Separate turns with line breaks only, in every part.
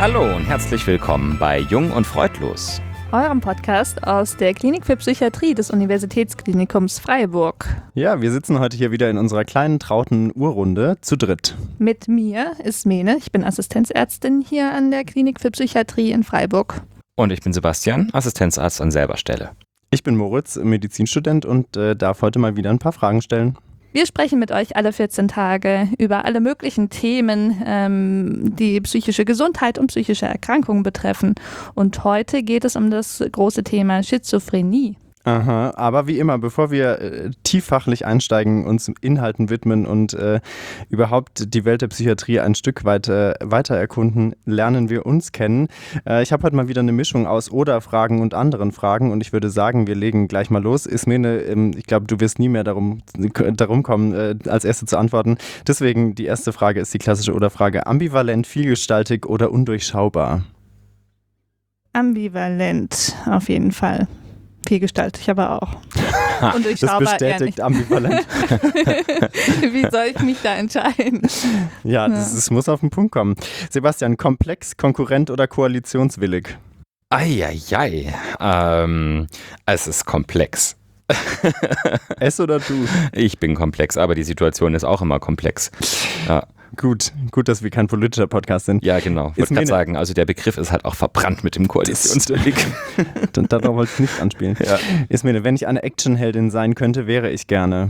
Hallo und herzlich willkommen bei Jung und Freudlos,
eurem Podcast aus der Klinik für Psychiatrie des Universitätsklinikums Freiburg.
Ja, wir sitzen heute hier wieder in unserer kleinen, trauten Urrunde zu dritt.
Mit mir ist Mene, ich bin Assistenzärztin hier an der Klinik für Psychiatrie in Freiburg.
Und ich bin Sebastian, Assistenzarzt an selber Stelle.
Ich bin Moritz, Medizinstudent und darf heute mal wieder ein paar Fragen stellen.
Wir sprechen mit euch alle 14 Tage über alle möglichen Themen, die psychische Gesundheit und psychische Erkrankungen betreffen. Und heute geht es um das große Thema Schizophrenie.
Aha, aber wie immer, bevor wir tieffachlich einsteigen, uns Inhalten widmen und überhaupt die Welt der Psychiatrie ein Stück weit weiter erkunden, lernen wir uns kennen. Ich habe heute mal wieder eine Mischung aus Oder-Fragen und anderen Fragen und ich würde sagen, wir legen gleich mal los. Ismene, ich glaube, du wirst nie mehr darum kommen, als Erste zu antworten. Deswegen die erste Frage ist die klassische Oder-Frage. Ambivalent, vielgestaltig oder undurchschaubar?
Ambivalent, auf jeden Fall. Vielgestaltig aber auch. Und
das bestätigt ambivalent.
Wie soll ich mich da entscheiden?
Ja, das muss auf den Punkt kommen. Sebastian, komplex, konkurrent oder koalitionswillig?
Eieiei, es ist komplex.
Es oder du?
Ich bin komplex, aber die Situation ist auch immer komplex. Ja.
Gut, dass wir kein politischer Podcast sind.
Ja, genau. Ich wollte gerade sagen, also der Begriff ist halt auch verbrannt mit dem Koalitionswillig.
Darauf wollte ich nicht anspielen. Ja. Ismene, wenn ich eine Actionheldin sein könnte, wäre ich gerne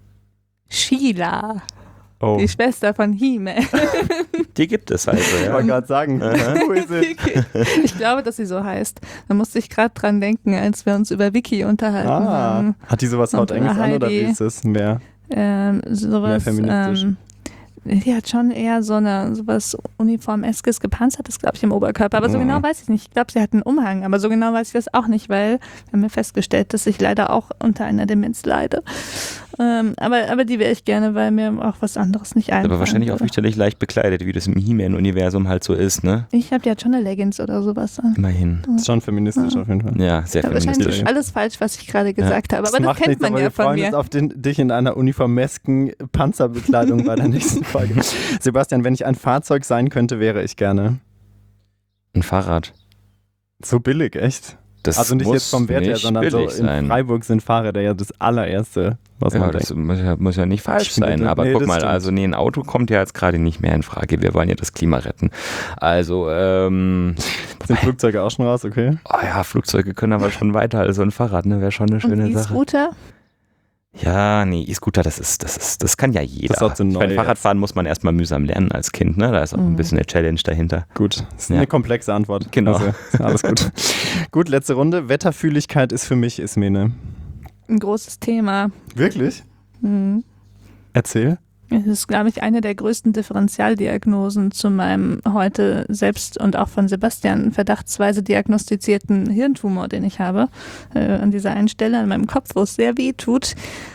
Sheila. Oh. Die Schwester von He-Man.
Die gibt es also, ja.
Ich wollte gerade sagen, who is it?
Ich glaube, dass sie so heißt. Da musste ich gerade dran denken, als wir uns über Wiki unterhalten haben.
Hat die sowas Hautenges an oder wie ist es? Mehr feministisch?
Die hat schon eher sowas Uniformeskes, gepanzertes, glaube ich, im Oberkörper. Aber so genau weiß ich nicht. Ich glaube, sie hat einen Umhang. Aber so genau weiß ich das auch nicht, weil wir haben ja festgestellt, dass ich leider auch unter einer Demenz leide. Aber die wäre ich gerne, weil mir auch was anderes nicht einfällt.
Aber wahrscheinlich auch fürchterlich leicht bekleidet, wie das im He-Man-Universum halt so ist, ne?
Ich habe ja schon eine Leggings oder sowas an.
Immerhin.
Das ist schon feministisch auf jeden Fall.
Ja, sehr feministisch.
Wahrscheinlich alles falsch, was ich gerade gesagt habe. Aber das kennt man ja von mir.
Wir freuen uns auf dich in einer uniformesken Panzerbekleidung bei der nächsten Folge. Sebastian, wenn ich ein Fahrzeug sein könnte, wäre ich gerne
ein Fahrrad.
So billig, echt?
Das
also nicht jetzt vom Wert her, sondern so in Freiburg sind Fahrräder ja das allererste, was man denkt.
Das muss ja nicht falsch sein, aber guck mal, also ein Auto kommt ja jetzt gerade nicht mehr in Frage. Wir wollen ja das Klima retten. Also,
sind Flugzeuge auch schon raus, okay?
Oh ja, Flugzeuge können aber schon weiter, also ein Fahrrad, ne, wäre schon eine schöne Sache.
E-Scooter?
Ja, nee, E-Scooter, das kann ja jeder.
Das ist so neu.
Beim Fahrradfahren muss man erstmal mühsam lernen als Kind, ne? Da ist auch ein bisschen eine Challenge dahinter.
Gut, das ist eine komplexe Antwort.
Genau.
Also, alles gut. Gut, letzte Runde. Wetterfühligkeit ist für mich, Ismene.
Ein großes Thema.
Wirklich? Mhm. Erzähl.
Es ist, glaube ich, eine der größten Differentialdiagnosen zu meinem heute selbst und auch von Sebastian verdachtsweise diagnostizierten Hirntumor, den ich habe, an dieser einen Stelle an meinem Kopf, wo es sehr weh tut.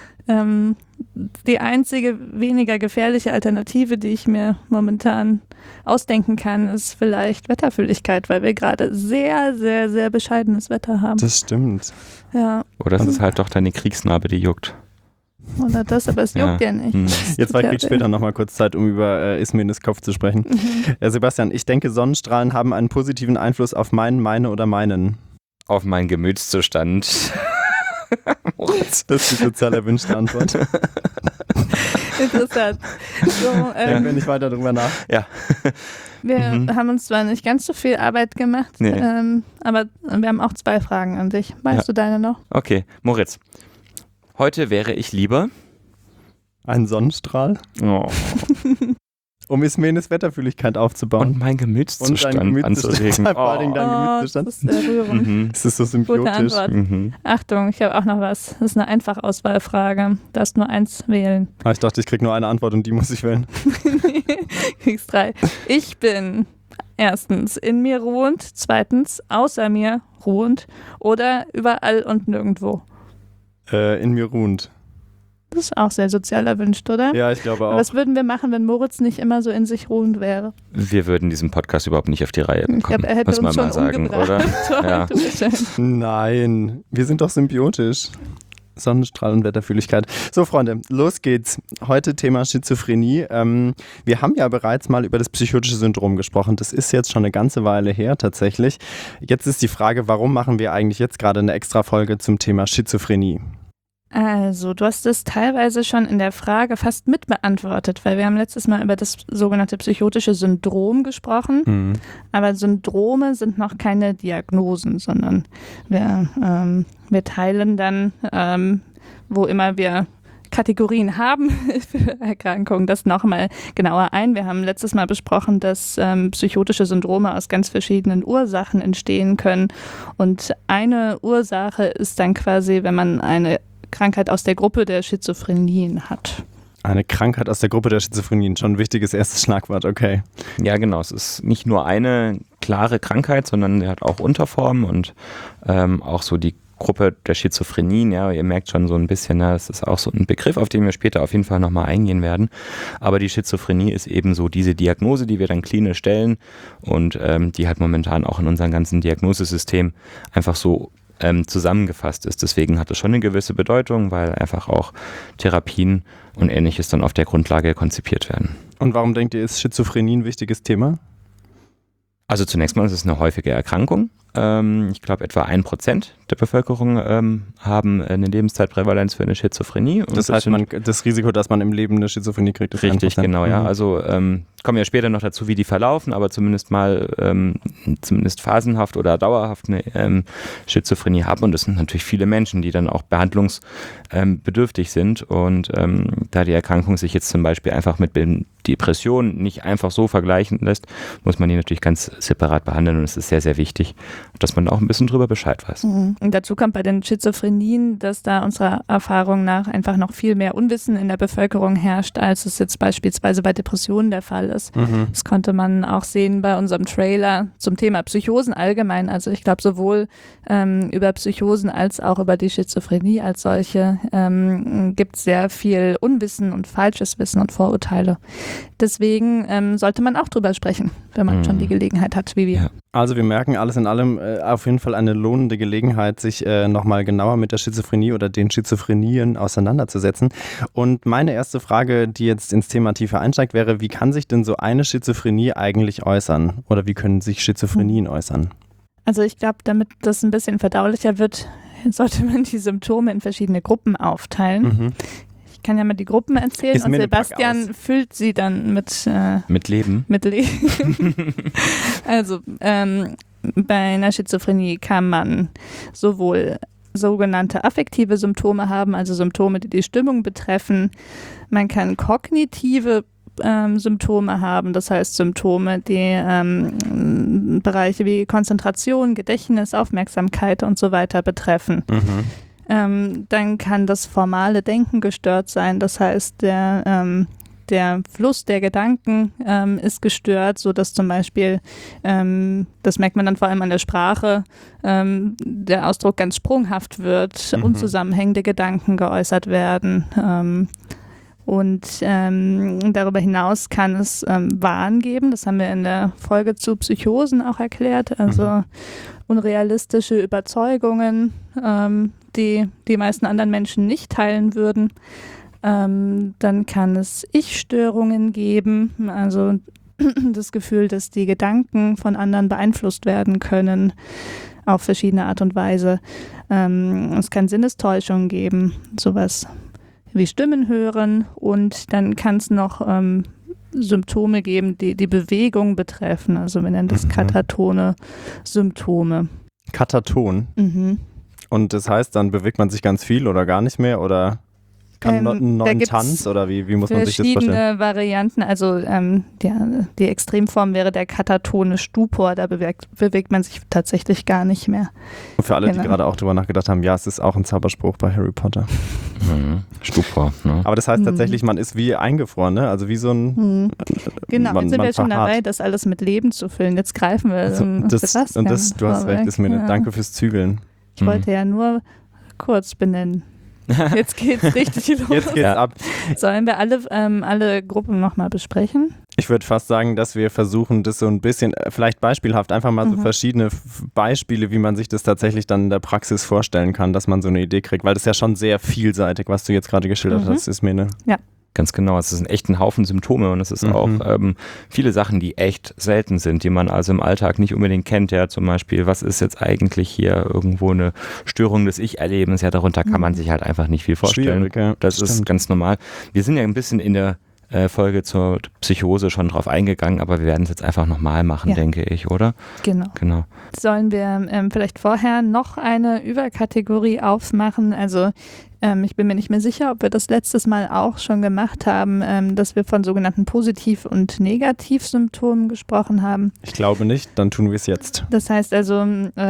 Die einzige weniger gefährliche Alternative, die ich mir momentan ausdenken kann, ist vielleicht Wetterfühligkeit, weil wir gerade sehr, sehr, sehr bescheidenes Wetter haben.
Das stimmt.
Ja.
Oder es ist halt doch deine Kriegsnarbe, die juckt.
Oder das, aber es juckt ja nicht.
Jetzt kriegt später nochmal kurz Zeit, um über Ismenes Kopf zu sprechen. Sebastian, ich denke, Sonnenstrahlen haben einen positiven Einfluss auf meine oder meinen.
Auf meinen Gemütszustand.
Das ist die sozial erwünschte Antwort.
Interessant. So,
denken wir nicht weiter drüber nach.
Ja.
Wir haben uns zwar nicht ganz so viel Arbeit gemacht, aber wir haben auch 2 Fragen an dich. Weißt du deine noch?
Okay, Moritz. Heute wäre ich lieber
ein Sonnenstrahl, um Ismenes Wetterfühligkeit aufzubauen.
Und mein Gemütszustand anzuregen.
Vor allem dein Gemütszustand.
Das ist rührend.
Das ist so symbiotisch.
Gute Antwort. Achtung, ich habe auch noch was. Das ist eine Einfachauswahlfrage. Du darfst nur 1 wählen.
Ich dachte, ich kriege nur eine Antwort und die muss ich wählen.
Kriegst 3. Ich bin 1. in mir ruhend, 2. außer mir ruhend oder überall und nirgendwo.
In mir ruhend.
Das ist auch sehr sozial erwünscht, oder?
Ja, ich glaube auch.
Was würden wir machen, wenn Moritz nicht immer so in sich ruhend wäre?
Wir würden diesen Podcast überhaupt nicht auf die Reihe bekommen.
Ich glaube, er hätte uns schon
sagen,
umgebracht.
oder? Ja.
Nein, wir sind doch symbiotisch. Sonnenstrahl und Wetterfühligkeit. So, Freunde, los geht's. Heute Thema Schizophrenie. Wir haben ja bereits mal über das psychotische Syndrom gesprochen. Das ist jetzt schon eine ganze Weile her tatsächlich. Jetzt ist die Frage, warum machen wir eigentlich jetzt gerade eine Extra-Folge zum Thema Schizophrenie?
Also, du hast es teilweise schon in der Frage fast mitbeantwortet, weil wir haben letztes Mal über das sogenannte psychotische Syndrom gesprochen, aber Syndrome sind noch keine Diagnosen, sondern wir teilen dann, wo immer wir Kategorien haben für Erkrankungen, das nochmal genauer ein. Wir haben letztes Mal besprochen, dass psychotische Syndrome aus ganz verschiedenen Ursachen entstehen können und eine Ursache ist dann quasi, wenn man eine Krankheit aus der Gruppe der Schizophrenien hat.
Eine Krankheit aus der Gruppe der Schizophrenien, schon ein wichtiges erstes Schlagwort, okay.
Ja, genau. Es ist nicht nur eine klare Krankheit, sondern sie hat auch Unterformen und auch so die Gruppe der Schizophrenien, ja, ihr merkt schon so ein bisschen, das ist auch so ein Begriff, auf den wir später auf jeden Fall nochmal eingehen werden. Aber die Schizophrenie ist eben so diese Diagnose, die wir dann klinisch stellen und die halt momentan auch in unserem ganzen Diagnosesystem einfach so zusammengefasst ist. Deswegen hat es schon eine gewisse Bedeutung, weil einfach auch Therapien und Ähnliches dann auf der Grundlage konzipiert werden.
Und warum denkt ihr, ist Schizophrenie ein wichtiges Thema?
Also zunächst mal ist es eine häufige Erkrankung. Ich glaube, etwa 1% der Bevölkerung haben eine Lebenszeitprävalenz für eine Schizophrenie. Und
das heißt, das Risiko, dass man im Leben eine Schizophrenie kriegt, ist 1%.
Richtig, genau, ja. Also kommen ja später noch dazu, wie die verlaufen, aber zumindest mal zumindest phasenhaft oder dauerhaft eine Schizophrenie haben. Und das sind natürlich viele Menschen, die dann auch behandlungsbedürftig sind. Und da die Erkrankung sich jetzt zum Beispiel einfach mit Depressionen nicht einfach so vergleichen lässt, muss man die natürlich ganz separat behandeln. Und es ist sehr, sehr wichtig, dass man auch ein bisschen drüber Bescheid weiß.
Und dazu kommt bei den Schizophrenien, dass da unserer Erfahrung nach einfach noch viel mehr Unwissen in der Bevölkerung herrscht, als es jetzt beispielsweise bei Depressionen der Fall ist. Das konnte man auch sehen bei unserem Trailer zum Thema Psychosen allgemein. Also ich glaube, sowohl über Psychosen als auch über die Schizophrenie als solche gibt es sehr viel Unwissen und falsches Wissen und Vorurteile. Deswegen sollte man auch drüber sprechen, wenn man schon die Gelegenheit hat, wie wir.
Ja. Also wir merken alles in allem auf jeden Fall eine lohnende Gelegenheit, sich nochmal genauer mit der Schizophrenie oder den Schizophrenien auseinanderzusetzen. Und meine erste Frage, die jetzt ins Thema tiefer einsteigt, wäre, wie kann sich denn so eine Schizophrenie eigentlich äußern? Oder wie können sich Schizophrenien äußern?
Also ich glaube, damit das ein bisschen verdaulicher wird, sollte man die Symptome in verschiedene Gruppen aufteilen. Ich kann ja mal die Gruppen erzählen und Sebastian füllt sie dann mit
Leben.
Mit Leben. Also bei einer Schizophrenie kann man sowohl sogenannte affektive Symptome haben, also Symptome, die die Stimmung betreffen. Man kann kognitive Symptome haben, das heißt Symptome, die Bereiche wie Konzentration, Gedächtnis, Aufmerksamkeit und so weiter betreffen. Dann kann das formale Denken gestört sein, das heißt der Fluss der Gedanken ist gestört, sodass zum Beispiel, das merkt man dann vor allem an der Sprache, der Ausdruck ganz sprunghaft wird, unzusammenhängende Gedanken geäußert werden. Und darüber hinaus kann es Wahn geben, das haben wir in der Folge zu Psychosen auch erklärt, also unrealistische Überzeugungen, die die meisten anderen Menschen nicht teilen würden. Dann kann es Ich-Störungen geben, also das Gefühl, dass die Gedanken von anderen beeinflusst werden können, auf verschiedene Art und Weise. Es kann Sinnestäuschungen geben, sowas wie Stimmen hören, und dann kann es noch Symptome geben, die die Bewegung betreffen. Also wir nennen das katatone Symptome.
Kataton? Und das heißt, dann bewegt man sich ganz viel oder gar nicht mehr oder kann einen neuen Tanz oder wie muss man sich das vorstellen?
Verschiedene Varianten, also die Extremform wäre der katatone Stupor, da bewegt man sich tatsächlich gar nicht mehr.
Und für alle, die gerade auch drüber nachgedacht haben, ja, es ist auch ein Zauberspruch bei Harry Potter.
Stupor. Ne?
Aber das heißt tatsächlich, man ist wie eingefroren, ne? Also wie so ein...
Genau, jetzt sind wir schon dabei, das alles mit Leben zu füllen. Jetzt greifen wir Sebastian.
Und das, du hast recht, danke fürs Zügeln.
Ich wollte ja nur kurz benennen. Jetzt geht's richtig los.
Jetzt geht's ab.
Sollen wir alle Gruppen nochmal besprechen?
Ich würde fast sagen, dass wir versuchen, das so ein bisschen, vielleicht beispielhaft, einfach mal so verschiedene Beispiele, wie man sich das tatsächlich dann in der Praxis vorstellen kann, dass man so eine Idee kriegt, weil das ist ja schon sehr vielseitig, was du jetzt gerade geschildert hast, Ismene.
Ja.
Ganz genau, es ist echt ein Haufen Symptome und es ist auch viele Sachen, die echt selten sind, die man also im Alltag nicht unbedingt kennt. Ja, zum Beispiel, was ist jetzt eigentlich hier irgendwo eine Störung des Ich-Erlebens? Ja, darunter kann man sich halt einfach nicht viel vorstellen.
Schwierig, ja,
das ist ganz normal. Wir sind ja ein bisschen in der Folge zur Psychose schon drauf eingegangen, aber wir werden es jetzt einfach nochmal machen, denke ich, oder?
Genau. Sollen wir vielleicht vorher noch eine Überkategorie aufmachen? Also ich bin mir nicht mehr sicher, ob wir das letztes Mal auch schon gemacht haben, dass wir von sogenannten Positiv- und Negativsymptomen gesprochen haben.
Ich glaube nicht, dann tun wir es jetzt.
Das heißt also,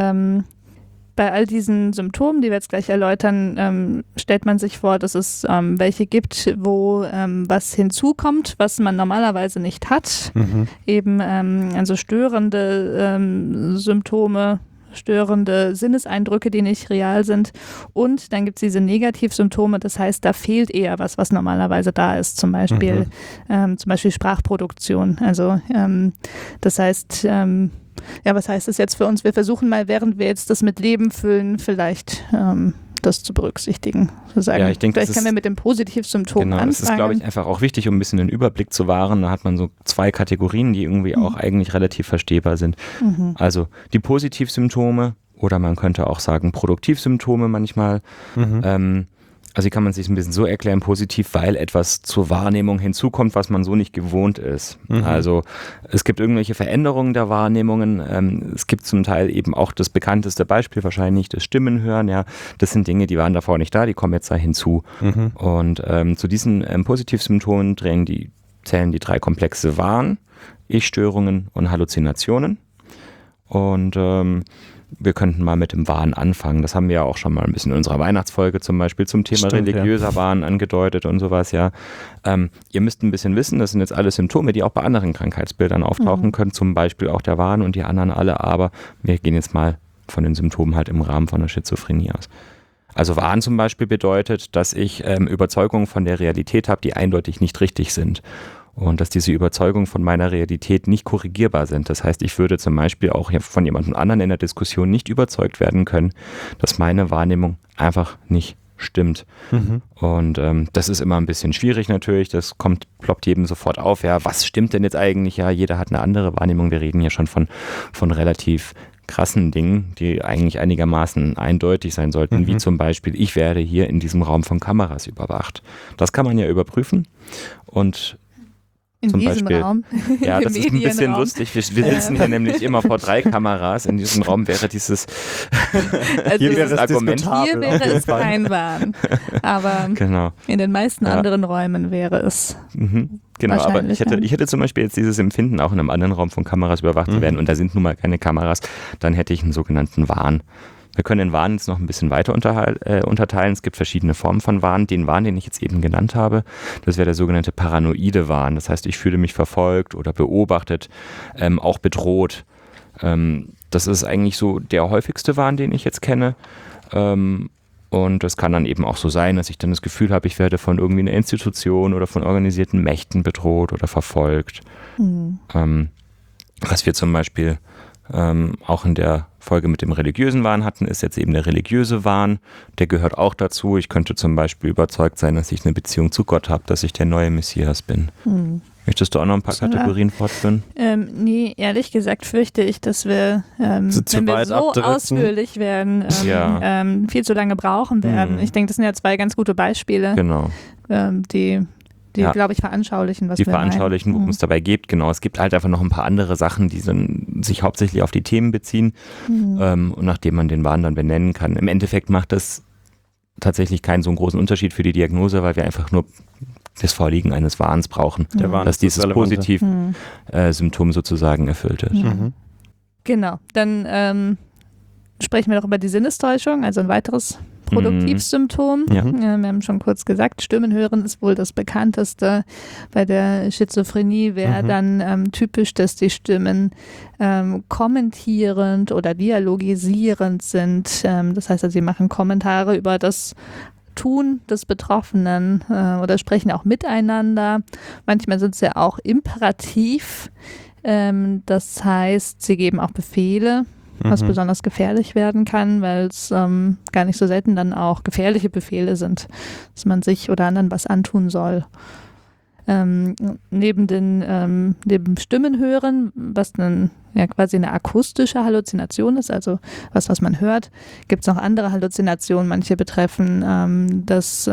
bei all diesen Symptomen, die wir jetzt gleich erläutern, stellt man sich vor, dass es welche gibt, wo was hinzukommt, was man normalerweise nicht hat. Eben also störende Symptome, störende Sinneseindrücke, die nicht real sind. Und dann gibt es diese Negativsymptome, das heißt, da fehlt eher was normalerweise da ist. Zum Beispiel Sprachproduktion. Also das heißt, was heißt das jetzt für uns? Wir versuchen mal, während wir jetzt das mit Leben füllen, vielleicht das zu berücksichtigen.
Ja, ich denke,
vielleicht können wir mit dem Positivsymptom anfangen.
Das ist, glaube ich, einfach auch wichtig, um ein bisschen den Überblick zu wahren. Da hat man so 2 Kategorien, die irgendwie auch eigentlich relativ verstehbar sind. Also die Positivsymptome oder man könnte auch sagen Produktivsymptome manchmal. Also kann man sich ein bisschen so erklären, positiv, weil etwas zur Wahrnehmung hinzukommt, was man so nicht gewohnt ist. Also es gibt irgendwelche Veränderungen der Wahrnehmungen. Es gibt zum Teil eben auch das bekannteste Beispiel, wahrscheinlich das Stimmenhören. Ja, das sind Dinge, die waren davor nicht da, die kommen jetzt da hinzu. Und zu diesen Positivsymptomen zählen die 3 Komplexe Wahn, Ich-Störungen und Halluzinationen. Und wir könnten mal mit dem Wahn anfangen. Das haben wir ja auch schon mal ein bisschen in unserer Weihnachtsfolge zum Beispiel zum Thema religiöser Wahn angedeutet und sowas, ja. Ihr müsst ein bisschen wissen, das sind jetzt alle Symptome, die auch bei anderen Krankheitsbildern auftauchen können, zum Beispiel auch der Wahn und die anderen alle, aber wir gehen jetzt mal von den Symptomen halt im Rahmen von der Schizophrenie aus. Also Wahn zum Beispiel bedeutet, dass ich Überzeugungen von der Realität habe, die eindeutig nicht richtig sind. Und dass diese Überzeugungen von meiner Realität nicht korrigierbar sind. Das heißt, ich würde zum Beispiel auch von jemandem anderen in der Diskussion nicht überzeugt werden können, dass meine Wahrnehmung einfach nicht stimmt. Und das ist immer ein bisschen schwierig natürlich. Das ploppt jedem sofort auf. Ja, was stimmt denn jetzt eigentlich? Ja, jeder hat eine andere Wahrnehmung. Wir reden ja schon von relativ krassen Dingen, die eigentlich einigermaßen eindeutig sein sollten, wie zum Beispiel, ich werde hier in diesem Raum von Kameras überwacht. Das kann man ja überprüfen und
in
zum
diesem
Beispiel.
Raum.
Ja, das ist ein bisschen lustig. Wir sitzen hier nämlich immer vor 3 Kameras. In diesem Raum wäre dieses,
hier
wäre
Argument. Hier wäre es kein Wahn. Aber in den meisten anderen Räumen wäre es.
Genau, aber ich hätte zum Beispiel jetzt dieses Empfinden, auch in einem anderen Raum von Kameras überwacht zu werden und da sind nun mal keine Kameras, dann hätte ich einen sogenannten Wahn. Wir können den Wahn jetzt noch ein bisschen weiter unterteilen. Es gibt verschiedene Formen von Wahn. Den Wahn, den ich jetzt eben genannt habe, das wäre der sogenannte paranoide Wahn. Das heißt, ich fühle mich verfolgt oder beobachtet, auch bedroht. Das ist eigentlich so der häufigste Wahn, den ich jetzt kenne. Und es kann dann eben auch so sein, dass ich dann das Gefühl habe, ich werde von irgendwie einer Institution oder von organisierten Mächten bedroht oder verfolgt. Was wir zum Beispiel auch in der Folge mit dem religiösen Wahn hatten, ist jetzt eben der religiöse Wahn. Der gehört auch dazu. Ich könnte zum Beispiel überzeugt sein, dass ich eine Beziehung zu Gott habe, dass ich der neue Messias bin. Möchtest du auch noch ein paar Kategorien fortführen?
Nee, ehrlich gesagt fürchte ich, dass wir, wenn wir so ausführlich werden, viel zu lange brauchen werden. Ich denke, das sind ja 2 ganz gute Beispiele, die glaube ich, veranschaulichen, was wir meinen. Die veranschaulichen,
worum es dabei geht. Genau, es gibt halt einfach noch ein paar andere Sachen, die sich hauptsächlich auf die Themen beziehen und nachdem man den Wahn dann benennen kann. Im Endeffekt macht das tatsächlich keinen so einen großen Unterschied für die Diagnose, weil wir einfach nur das Vorliegen eines Wahns brauchen, dass dieses Positiv-Symptom sozusagen erfüllt ist.
Genau, dann sprechen wir doch über die Sinnestäuschung, also ein weiteres Produktivsymptom. Wir haben schon kurz gesagt, Stimmenhören ist wohl das bekannteste. Bei der Schizophrenie wäre dann typisch, dass die Stimmen kommentierend oder dialogisierend sind. Das heißt, sie machen Kommentare über das Tun des Betroffenen oder sprechen auch miteinander. Manchmal sind sie auch imperativ. Das heißt, sie geben auch Befehle, was besonders gefährlich werden kann, weil es gar nicht so selten dann auch gefährliche Befehle sind, dass man sich oder anderen was antun soll. Neben Stimmen hören, was dann ja quasi eine akustische Halluzination ist, also was man hört, gibt es noch andere Halluzinationen. Manche betreffen das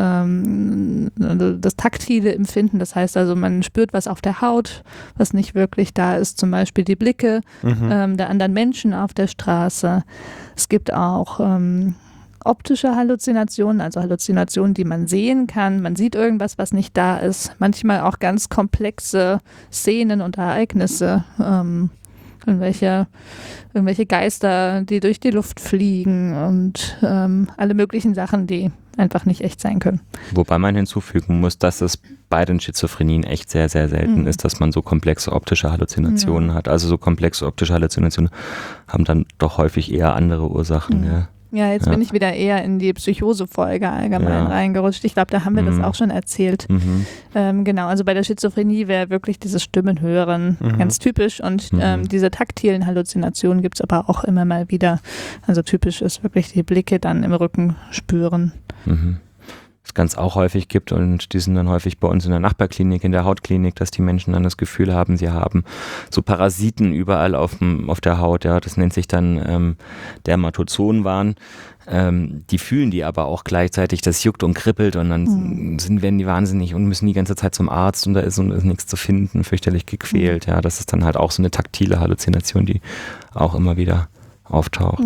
taktile Empfinden, das heißt also, man spürt was auf der Haut, was nicht wirklich da ist, zum Beispiel die Blicke der anderen Menschen auf der Straße. Es gibt auch optische Halluzinationen, also Halluzinationen, die man sehen kann. Man sieht irgendwas, was nicht da ist. Manchmal auch ganz komplexe Szenen und Ereignisse. Irgendwelche Geister, die durch die Luft fliegen und alle möglichen Sachen, die einfach nicht echt sein können.
Wobei man hinzufügen muss, dass es bei den Schizophrenien echt sehr, sehr selten ist, dass man so komplexe optische Halluzinationen hat. Also so komplexe optische Halluzinationen haben dann doch häufig eher andere Ursachen. Ja.
Ja, jetzt bin ich wieder eher in die Psychose-Folge allgemein reingerutscht. Ich glaube, da haben wir das auch schon erzählt. Genau, also bei der Schizophrenie wäre wirklich dieses Stimmenhören ganz typisch und diese taktilen Halluzinationen gibt es aber auch immer mal wieder. Also typisch ist wirklich die Blicke dann im Rücken spüren.
Was ganz auch häufig gibt und die sind dann häufig bei uns in der Nachbarklinik, in der Hautklinik, dass die Menschen dann das Gefühl haben, sie haben so Parasiten überall auf der Haut, ja, das nennt sich dann Dermatozoonwahn. Die fühlen die aber auch gleichzeitig, das juckt und kribbelt und dann werden die wahnsinnig und müssen die ganze Zeit zum Arzt und da ist nichts zu finden, fürchterlich gequält, ja, das ist dann halt auch so eine taktile Halluzination, die auch immer wieder auftaucht.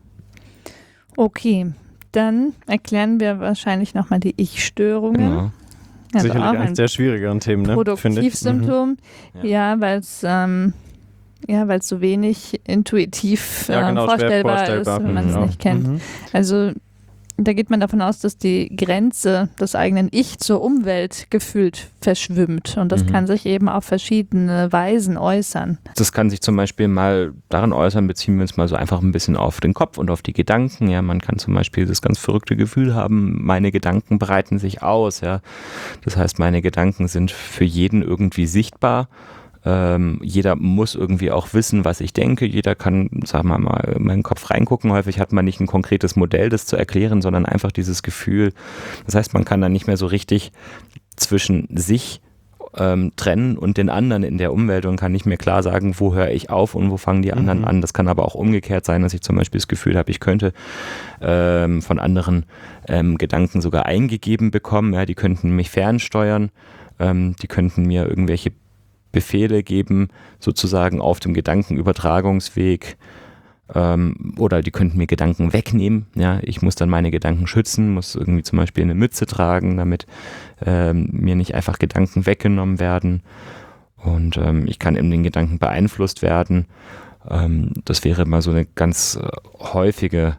Okay. Dann erklären wir wahrscheinlich nochmal die Ich-Störungen.
Genau.
Also
sicherlich
auch
eines der schwierigeren Themen, ne?
Produktivsymptom. Ja, weil es so wenig intuitiv vorstellbar ist, wenn man es nicht kennt. Also da geht man davon aus, dass die Grenze des eigenen Ich zur Umwelt gefühlt verschwimmt. Und das kann sich eben auf verschiedene Weisen äußern.
Das kann sich zum Beispiel mal darin äußern, beziehen wir uns mal so einfach ein bisschen auf den Kopf und auf die Gedanken. Ja, man kann zum Beispiel das ganz verrückte Gefühl haben, meine Gedanken breiten sich aus. Ja, das heißt, meine Gedanken sind für jeden irgendwie sichtbar. Jeder muss irgendwie auch wissen, was ich denke. Jeder kann, sagen wir mal, in meinen Kopf reingucken. Häufig hat man nicht ein konkretes Modell, das zu erklären, sondern einfach dieses Gefühl. Das heißt, man kann dann nicht mehr so richtig zwischen sich trennen und den anderen in der Umwelt und kann nicht mehr klar sagen, wo höre ich auf und wo fangen die anderen an. Das kann aber auch umgekehrt sein, dass ich zum Beispiel das Gefühl habe, ich könnte von anderen Gedanken sogar eingegeben bekommen. Ja, die könnten mich fernsteuern, die könnten mir irgendwelche Befehle geben, sozusagen auf dem Gedankenübertragungsweg, oder die könnten mir Gedanken wegnehmen. Ja, ich muss dann meine Gedanken schützen, muss irgendwie zum Beispiel eine Mütze tragen, damit mir nicht einfach Gedanken weggenommen werden. Und ich kann in den Gedanken beeinflusst werden. Das wäre mal so eine ganz häufige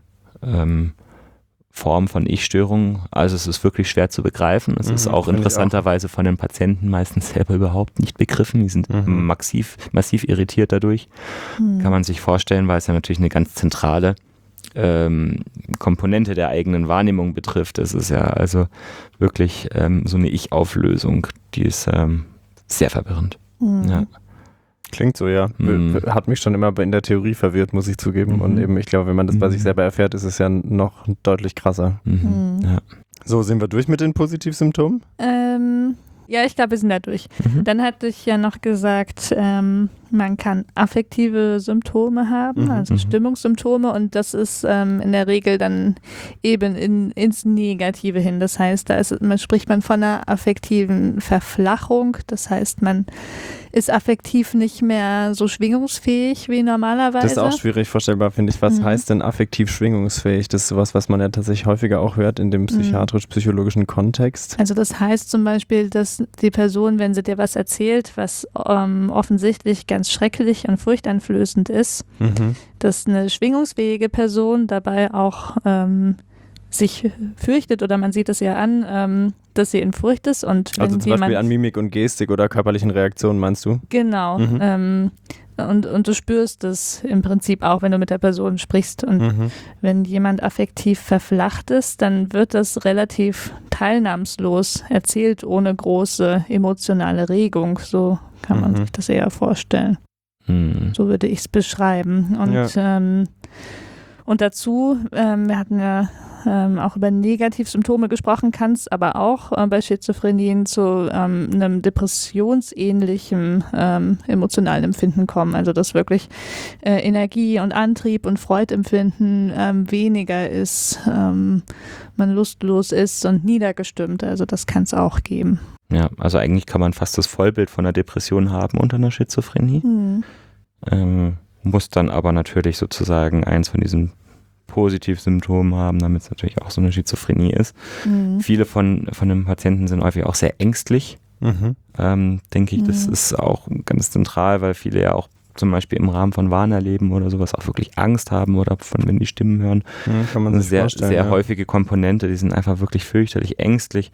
Form von Ich-Störung. Also es ist wirklich schwer zu begreifen. Es ist auch interessanterweise von den Patienten meistens selber überhaupt nicht begriffen. Die sind massiv irritiert dadurch. Kann man sich vorstellen, weil es ja natürlich eine ganz zentrale Komponente der eigenen Wahrnehmung betrifft. Es ist ja also wirklich so eine Ich-Auflösung, die ist sehr verwirrend. Ja.
Klingt so, ja. Hat mich schon immer in der Theorie verwirrt, muss ich zugeben. Und eben, ich glaube, wenn man das bei sich selber erfährt, ist es ja noch deutlich krasser.
Ja.
So, sind wir durch mit den Positivsymptomen?
Ja, ich glaube, wir sind da durch. Dann hatte ich ja noch gesagt, man kann affektive Symptome haben, also Stimmungssymptome, und das ist in der Regel dann eben ins Negative hin. Das heißt, spricht man von einer affektiven Verflachung. Das heißt, man ist affektiv nicht mehr so schwingungsfähig wie normalerweise.
Das ist auch schwierig vorstellbar, finde ich. Was heißt denn affektiv schwingungsfähig? Das ist sowas, was man ja tatsächlich häufiger auch hört in dem psychiatrisch-psychologischen Kontext.
Also das heißt zum Beispiel, dass die Person, wenn sie dir was erzählt, was offensichtlich ganz schrecklich und furchteinflößend ist, dass eine schwingungsfähige Person dabei auch sich fürchtet, oder man sieht es ja an, dass sie in Furcht ist. Und wenn
also zum Beispiel an Mimik und Gestik oder körperlichen Reaktionen, meinst du?
Genau. Und du spürst es im Prinzip auch, wenn du mit der Person sprichst. Und wenn jemand affektiv verflacht ist, dann wird das relativ teilnahmslos erzählt, ohne große emotionale Regung. So kann man sich das eher vorstellen. So würde ich es beschreiben. Und dazu, wir hatten ja auch über Negativsymptome gesprochen, kann es aber auch bei Schizophrenien zu einem depressionsähnlichen emotionalen Empfinden kommen. Also dass wirklich Energie und Antrieb und Freudempfinden weniger ist, man lustlos ist und niedergestimmt. Also das kann es auch geben.
Ja, also eigentlich kann man fast das Vollbild von einer Depression haben unter einer Schizophrenie. Muss dann aber natürlich sozusagen eins von diesen Positivsymptomen haben, damit es natürlich auch so eine Schizophrenie ist. Viele von den Patienten sind häufig auch sehr ängstlich. Denke ich, das ist auch ganz zentral, weil viele ja auch zum Beispiel im Rahmen von Wahnerleben oder sowas auch wirklich Angst haben oder wenn die Stimmen hören.
Kann man sich
sehr,
vorstellen,
sehr häufige Komponente, die sind einfach wirklich fürchterlich ängstlich.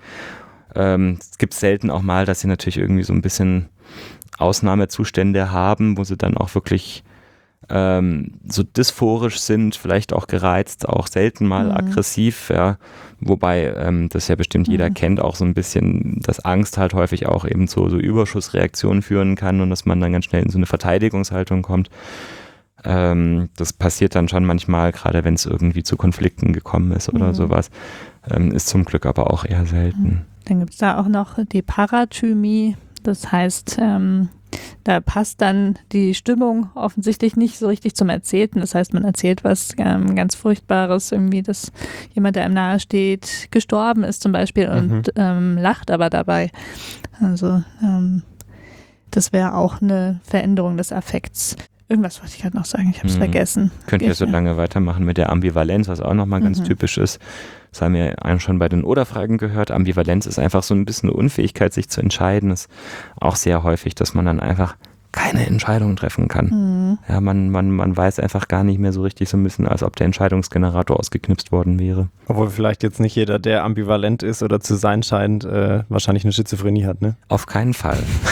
Es gibt selten auch mal, dass sie natürlich irgendwie so ein bisschen Ausnahmezustände haben, wo sie dann auch wirklich so dysphorisch sind, vielleicht auch gereizt, auch selten mal aggressiv, ja, wobei das ja bestimmt jeder kennt, auch so ein bisschen, dass Angst halt häufig auch eben so Überschussreaktionen führen kann und dass man dann ganz schnell in so eine Verteidigungshaltung kommt. Das passiert dann schon manchmal, gerade wenn es irgendwie zu Konflikten gekommen ist oder sowas, ist zum Glück aber auch eher selten.
Dann gibt es da auch noch die Parathymie, das heißt, da passt dann die Stimmung offensichtlich nicht so richtig zum Erzählten. Das heißt, man erzählt was ganz Furchtbares, irgendwie, dass jemand, der einem nahe steht, gestorben ist zum Beispiel und lacht aber dabei. Also das wäre auch eine Veränderung des Affekts. Irgendwas wollte ich gerade noch sagen, ich habe es vergessen.
Könnt ihr so lange weitermachen mit der Ambivalenz, was auch nochmal ganz typisch ist. Das haben wir schon bei den Oder-Fragen gehört. Ambivalenz ist einfach so ein bisschen eine Unfähigkeit, sich zu entscheiden. Das ist auch sehr häufig, dass man dann einfach keine Entscheidung treffen kann. Ja, man weiß einfach gar nicht mehr so richtig, so ein bisschen, als ob der Entscheidungsgenerator ausgeknipst worden wäre.
Obwohl vielleicht jetzt nicht jeder, der ambivalent ist oder zu sein scheint, wahrscheinlich eine Schizophrenie hat, ne?
Auf keinen Fall.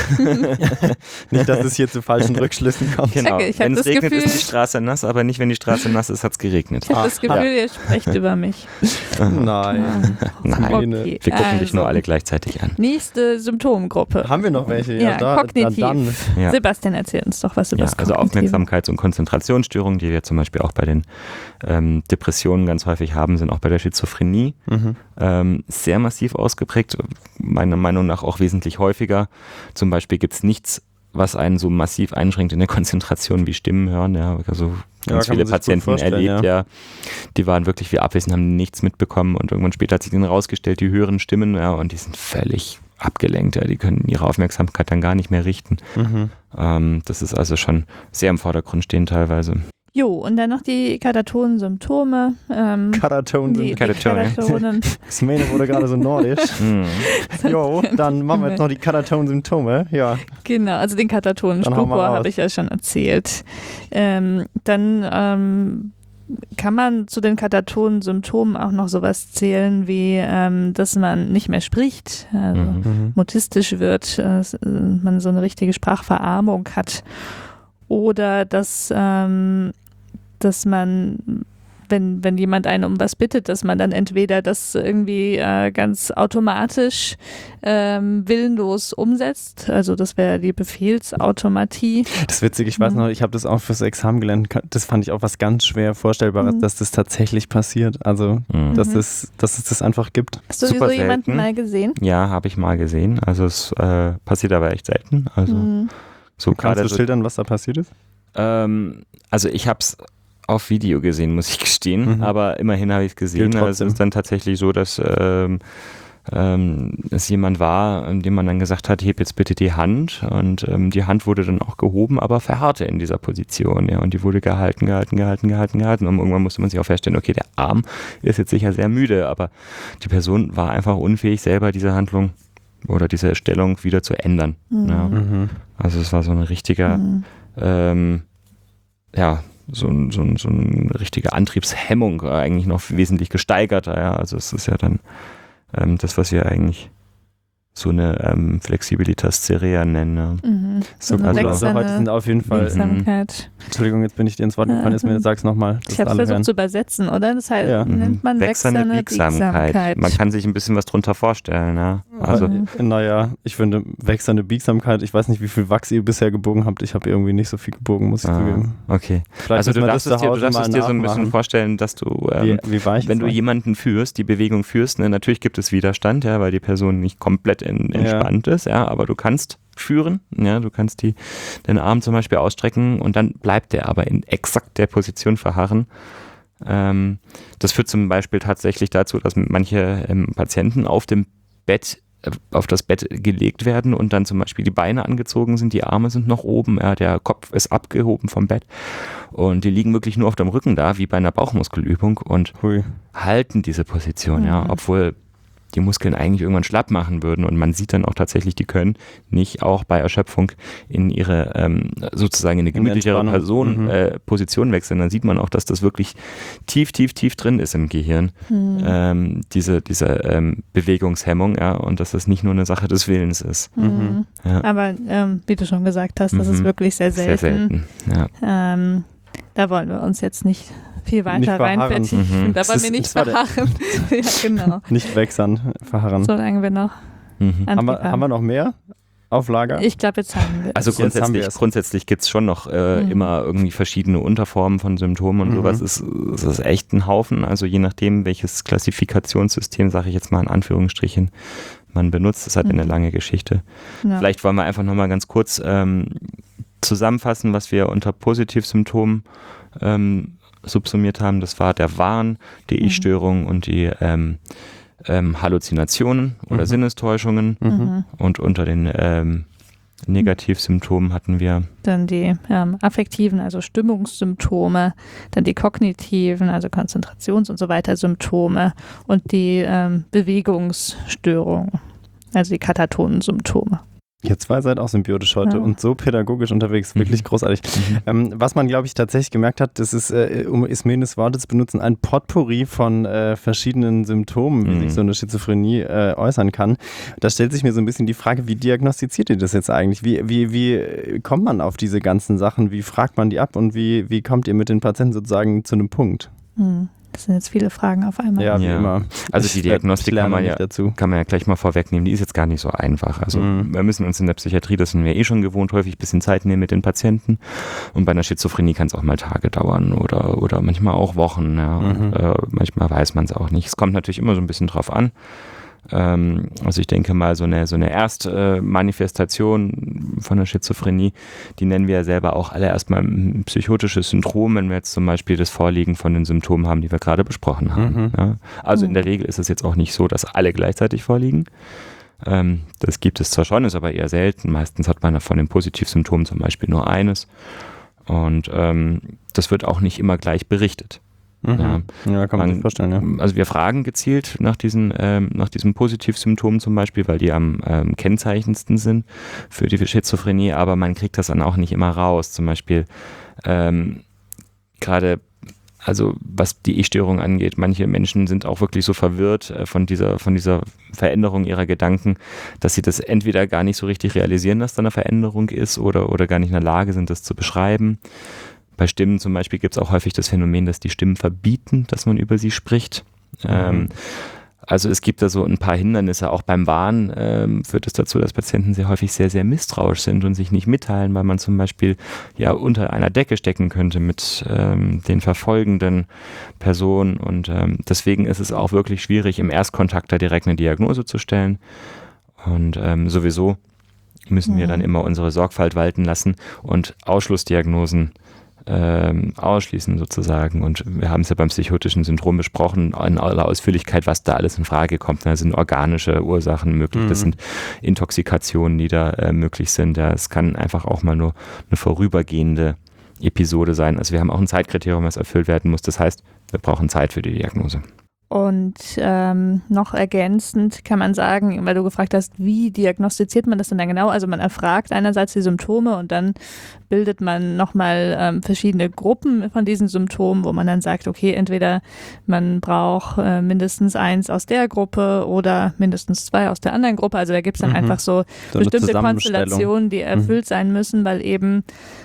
Nicht, dass es hier zu falschen Rückschlüssen kommt.
Genau.
Ich
Wenn es regnet,
Gefühl,
ist die Straße nass, aber nicht, wenn die Straße nass ist, hat es geregnet.
Ich habe das Gefühl, ihr sprecht über mich.
Nein.
Nein,
Okay,
wir gucken dich nur alle gleichzeitig an.
Nächste Symptomgruppe.
Haben wir noch welche?
Ja, kognitiv.
Dann.
Ja.
Sebastian, erzähl uns doch was über
Ja,
das
also
Kognitive.
Aufmerksamkeits- und Konzentrationsstörungen, die wir zum Beispiel auch bei den Depressionen ganz häufig haben, sind auch bei der Schizophrenie sehr massiv ausgeprägt, meiner Meinung nach auch wesentlich häufiger. Zum Beispiel gibt es nichts, was einen so massiv einschränkt in der Konzentration wie Stimmen hören. Ja, also ganz viele Patienten erlebt, die waren wirklich wie abwesend, haben nichts mitbekommen und irgendwann später hat sich dann rausgestellt, die hören Stimmen, ja, und die sind völlig abgelenkt, ja, die können ihre Aufmerksamkeit dann gar nicht mehr richten. Das ist also schon sehr im Vordergrund stehen teilweise.
Jo, und dann noch die katatonen Symptome.
Katatonen.
Katatonen.
Smene wurde gerade so nordisch. Jo, dann machen wir jetzt noch die Katatonen-Symptome. Ja.
Genau, also den katatonen Stupor habe ich ja schon erzählt. Dann kann man zu den katatonen Symptomen auch noch sowas zählen wie, dass man nicht mehr spricht, also mutistisch wird, man so eine richtige Sprachverarmung hat. Oder dass man, wenn jemand einen um was bittet, dass man dann entweder das irgendwie ganz automatisch willenlos umsetzt, also das wäre die Befehlsautomatie.
Das ist witzig, ich weiß noch, ich habe das auch fürs Examen gelernt, das fand ich auch was ganz schwer Vorstellbares, dass das tatsächlich passiert, also dass es das einfach gibt.
Hast du so jemanden mal gesehen?
Ja, habe ich mal gesehen, also es passiert aber echt selten. Also so
kannst du schildern, was da passiert ist?
Also ich habe es auf Video gesehen, muss ich gestehen, aber immerhin habe ich es gesehen. Also es ist dann tatsächlich so, dass es jemand war, dem man dann gesagt hat, heb jetzt bitte die Hand, und die Hand wurde dann auch gehoben, aber verharrte in dieser Position, ja, und die wurde gehalten und irgendwann musste man sich auch feststellen, okay, der Arm ist jetzt sicher sehr müde, aber die Person war einfach unfähig, selber diese Handlung oder diese Stellung wieder zu ändern. Ja. Also es war so ein richtiger so eine richtige Antriebshemmung, eigentlich noch wesentlich gesteigerter. Ja. Also es ist ja dann das, was wir eigentlich so eine Flexibilitas cerea nennen. Ja.
So gut, also heute sind auf jeden Fall. Entschuldigung, jetzt bin ich dir ins Wort gefallen, sag's nochmal.
Ich habe es versucht zu übersetzen, oder? Das heißt, nennt man
wechselnde Biegsamkeit. Man kann sich ein bisschen was drunter vorstellen. Ja? Also,
naja, ich finde, wechselnde Biegsamkeit, ich weiß nicht, wie viel Wachs ihr bisher gebogen habt. Ich habe irgendwie nicht so viel gebogen, muss ich zugeben.
Okay. Also du darfst es dir so ein bisschen vorstellen, dass du, wenn du jemanden führst, die Bewegung führst, ne, natürlich gibt es Widerstand, ja, weil die Person nicht komplett entspannt ist, ja, aber du kannst führen, ja, du kannst den Arm zum Beispiel ausstrecken und dann bleibt der aber in exakt der Position verharren. Das führt zum Beispiel tatsächlich dazu, dass manche Patienten auf das Bett gelegt werden und dann zum Beispiel die Beine angezogen sind, die Arme sind noch oben, der Kopf ist abgehoben vom Bett und die liegen wirklich nur auf dem Rücken da, wie bei einer Bauchmuskelübung und halten diese Position, ja, obwohl die Muskeln eigentlich irgendwann schlapp machen würden und man sieht dann auch tatsächlich, die können nicht auch bei Erschöpfung in ihre sozusagen in eine gemütlichere Position wechseln. Dann sieht man auch, dass das wirklich tief drin ist im Gehirn, diese Bewegungshemmung, ja, und dass das nicht nur eine Sache des Willens ist.
Ja. Aber wie du schon gesagt hast, das ist wirklich sehr selten.
Sehr selten, ja.
Da wollen wir uns jetzt nicht viel weiter reinvertiefen. Da wollen wir nicht verharren. Ja, genau.
Nicht wechseln, verharren.
Solange wir noch
haben wir noch mehr auf Lager?
Ich glaube, jetzt haben wir
Also grundsätzlich gibt es schon noch immer irgendwie verschiedene Unterformen von Symptomen und sowas. Es ist echt ein Haufen. Also je nachdem, welches Klassifikationssystem, sage ich jetzt mal in Anführungsstrichen, man benutzt. Das hat eine lange Geschichte. Ja. Vielleicht wollen wir einfach nochmal ganz kurz zusammenfassen, was wir unter Positivsymptomen subsumiert haben. Das war der Wahn, die Ich-Störung und die Halluzinationen oder Sinnestäuschungen. Und unter den Negativsymptomen hatten wir
dann die affektiven, also Stimmungssymptome, dann die kognitiven, also Konzentrations- und so weiter Symptome und die Bewegungsstörungen, also die katatonen Symptome.
Ihr zwei seid auch symbiotisch heute und so pädagogisch unterwegs, wirklich großartig. Was man, glaube ich, tatsächlich gemerkt hat, das ist, um Ismenes Worte zu benutzen, ein Potpourri von verschiedenen Symptomen, wie sich so eine Schizophrenie äußern kann. Da stellt sich mir so ein bisschen die Frage, wie diagnostiziert ihr das jetzt eigentlich? Wie kommt man auf diese ganzen Sachen? Wie fragt man die ab und wie kommt ihr mit den Patienten sozusagen zu einem Punkt?
Das sind jetzt viele Fragen auf einmal.
Ja, wie immer.
Also die Diagnostik kann man ja gleich mal vorwegnehmen, die ist jetzt gar nicht so einfach. Also wir müssen uns in der Psychiatrie, das sind wir schon gewohnt, häufig ein bisschen Zeit nehmen mit den Patienten. Und bei einer Schizophrenie kann es auch mal Tage dauern oder manchmal auch Wochen. Ja. Und, manchmal weiß man es auch nicht. Es kommt natürlich immer so ein bisschen drauf an. Also ich denke mal, so eine Erstmanifestation von der Schizophrenie, die nennen wir ja selber auch alle erstmal ein psychotisches Syndrom, wenn wir jetzt zum Beispiel das Vorliegen von den Symptomen haben, die wir gerade besprochen haben. Ja. Also in der Regel ist es jetzt auch nicht so, dass alle gleichzeitig vorliegen. Das gibt es zwar schon, ist aber eher selten. Meistens hat man von den Positivsymptomen zum Beispiel nur eines. Und das wird auch nicht immer gleich berichtet.
Ja, kann man sich vorstellen, ja.
Also wir fragen gezielt nach diesen Positivsymptomen zum Beispiel, weil die am kennzeichnendsten sind für die Schizophrenie, aber man kriegt das dann auch nicht immer raus. Zum Beispiel gerade, also was die Ich-Störung angeht, manche Menschen sind auch wirklich so verwirrt von dieser Veränderung ihrer Gedanken, dass sie das entweder gar nicht so richtig realisieren, dass da eine Veränderung ist oder gar nicht in der Lage sind, das zu beschreiben. Bei Stimmen zum Beispiel gibt es auch häufig das Phänomen, dass die Stimmen verbieten, dass man über sie spricht. Also es gibt da so ein paar Hindernisse. Auch beim Wahn führt es dazu, dass Patienten sehr häufig sehr, sehr misstrauisch sind und sich nicht mitteilen, weil man zum Beispiel ja unter einer Decke stecken könnte mit den verfolgenden Personen. Und deswegen ist es auch wirklich schwierig, im Erstkontakt da direkt eine Diagnose zu stellen. Und sowieso müssen wir dann immer unsere Sorgfalt walten lassen und Ausschlussdiagnosen ausschließen sozusagen. Und wir haben es ja beim psychotischen Syndrom besprochen, in aller Ausführlichkeit, was da alles in Frage kommt. Da sind organische Ursachen möglich, das sind Intoxikationen, die da möglich sind. Ja, es kann einfach auch mal nur eine vorübergehende Episode sein. Also wir haben auch ein Zeitkriterium, was erfüllt werden muss. Das heißt, wir brauchen Zeit für die Diagnose.
Und noch ergänzend kann man sagen, weil du gefragt hast, wie diagnostiziert man das denn dann genau? Also man erfragt einerseits die Symptome und dann bildet man nochmal verschiedene Gruppen von diesen Symptomen, wo man dann sagt, okay, entweder man braucht mindestens 1 aus der Gruppe oder mindestens 2 aus der anderen Gruppe. Also da gibt es dann einfach so bestimmte Konstellationen, die erfüllt sein müssen, weil eben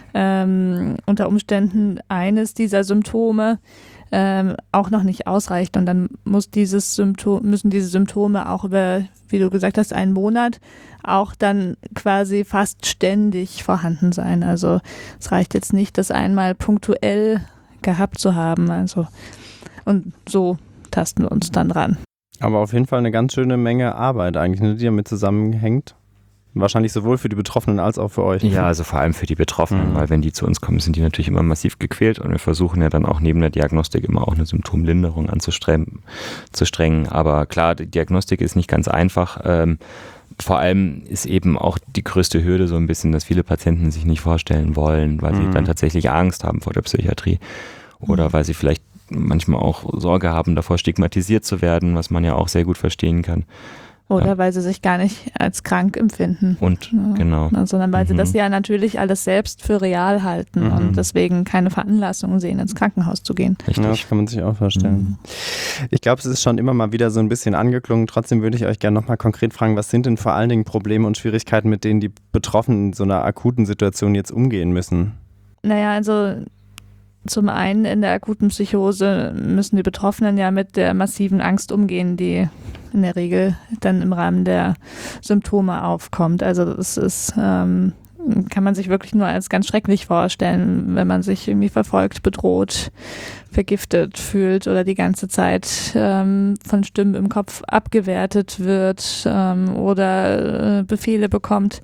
unter Umständen eines dieser Symptome auch noch nicht ausreicht und dann müssen diese Symptome auch über, wie du gesagt hast, einen Monat auch dann quasi fast ständig vorhanden sein. Also es reicht jetzt nicht, das einmal punktuell gehabt zu haben. Also und so tasten wir uns dann ran.
Aber auf jeden Fall eine ganz schöne Menge Arbeit eigentlich, die damit zusammenhängt. Wahrscheinlich sowohl für die Betroffenen als auch für euch.
Ja, also vor allem für die Betroffenen, weil wenn die zu uns kommen, sind die natürlich immer massiv gequält und wir versuchen ja dann auch neben der Diagnostik immer auch eine Symptomlinderung anzustrengen. Aber klar, die Diagnostik ist nicht ganz einfach. Vor allem ist eben auch die größte Hürde so ein bisschen, dass viele Patienten sich nicht vorstellen wollen, weil sie dann tatsächlich Angst haben vor der Psychiatrie oder weil sie vielleicht manchmal auch Sorge haben, davor stigmatisiert zu werden, was man ja auch sehr gut verstehen kann.
Oder weil sie sich gar nicht als krank empfinden.
Und genau.
Sondern weil sie das ja natürlich alles selbst für real halten und deswegen keine Veranlassung sehen, ins Krankenhaus zu gehen.
Richtig. Ja, das kann man sich auch vorstellen. Ich glaube, es ist schon immer mal wieder so ein bisschen angeklungen. Trotzdem würde ich euch gerne nochmal konkret fragen, was sind denn vor allen Dingen Probleme und Schwierigkeiten, mit denen die Betroffenen in so einer akuten Situation jetzt umgehen müssen?
Naja, also zum einen in der akuten Psychose müssen die Betroffenen ja mit der massiven Angst umgehen, die in der Regel dann im Rahmen der Symptome aufkommt. Also das ist, kann man sich wirklich nur als ganz schrecklich vorstellen, wenn man sich irgendwie verfolgt, bedroht, vergiftet fühlt oder die ganze Zeit von Stimmen im Kopf abgewertet wird oder Befehle bekommt.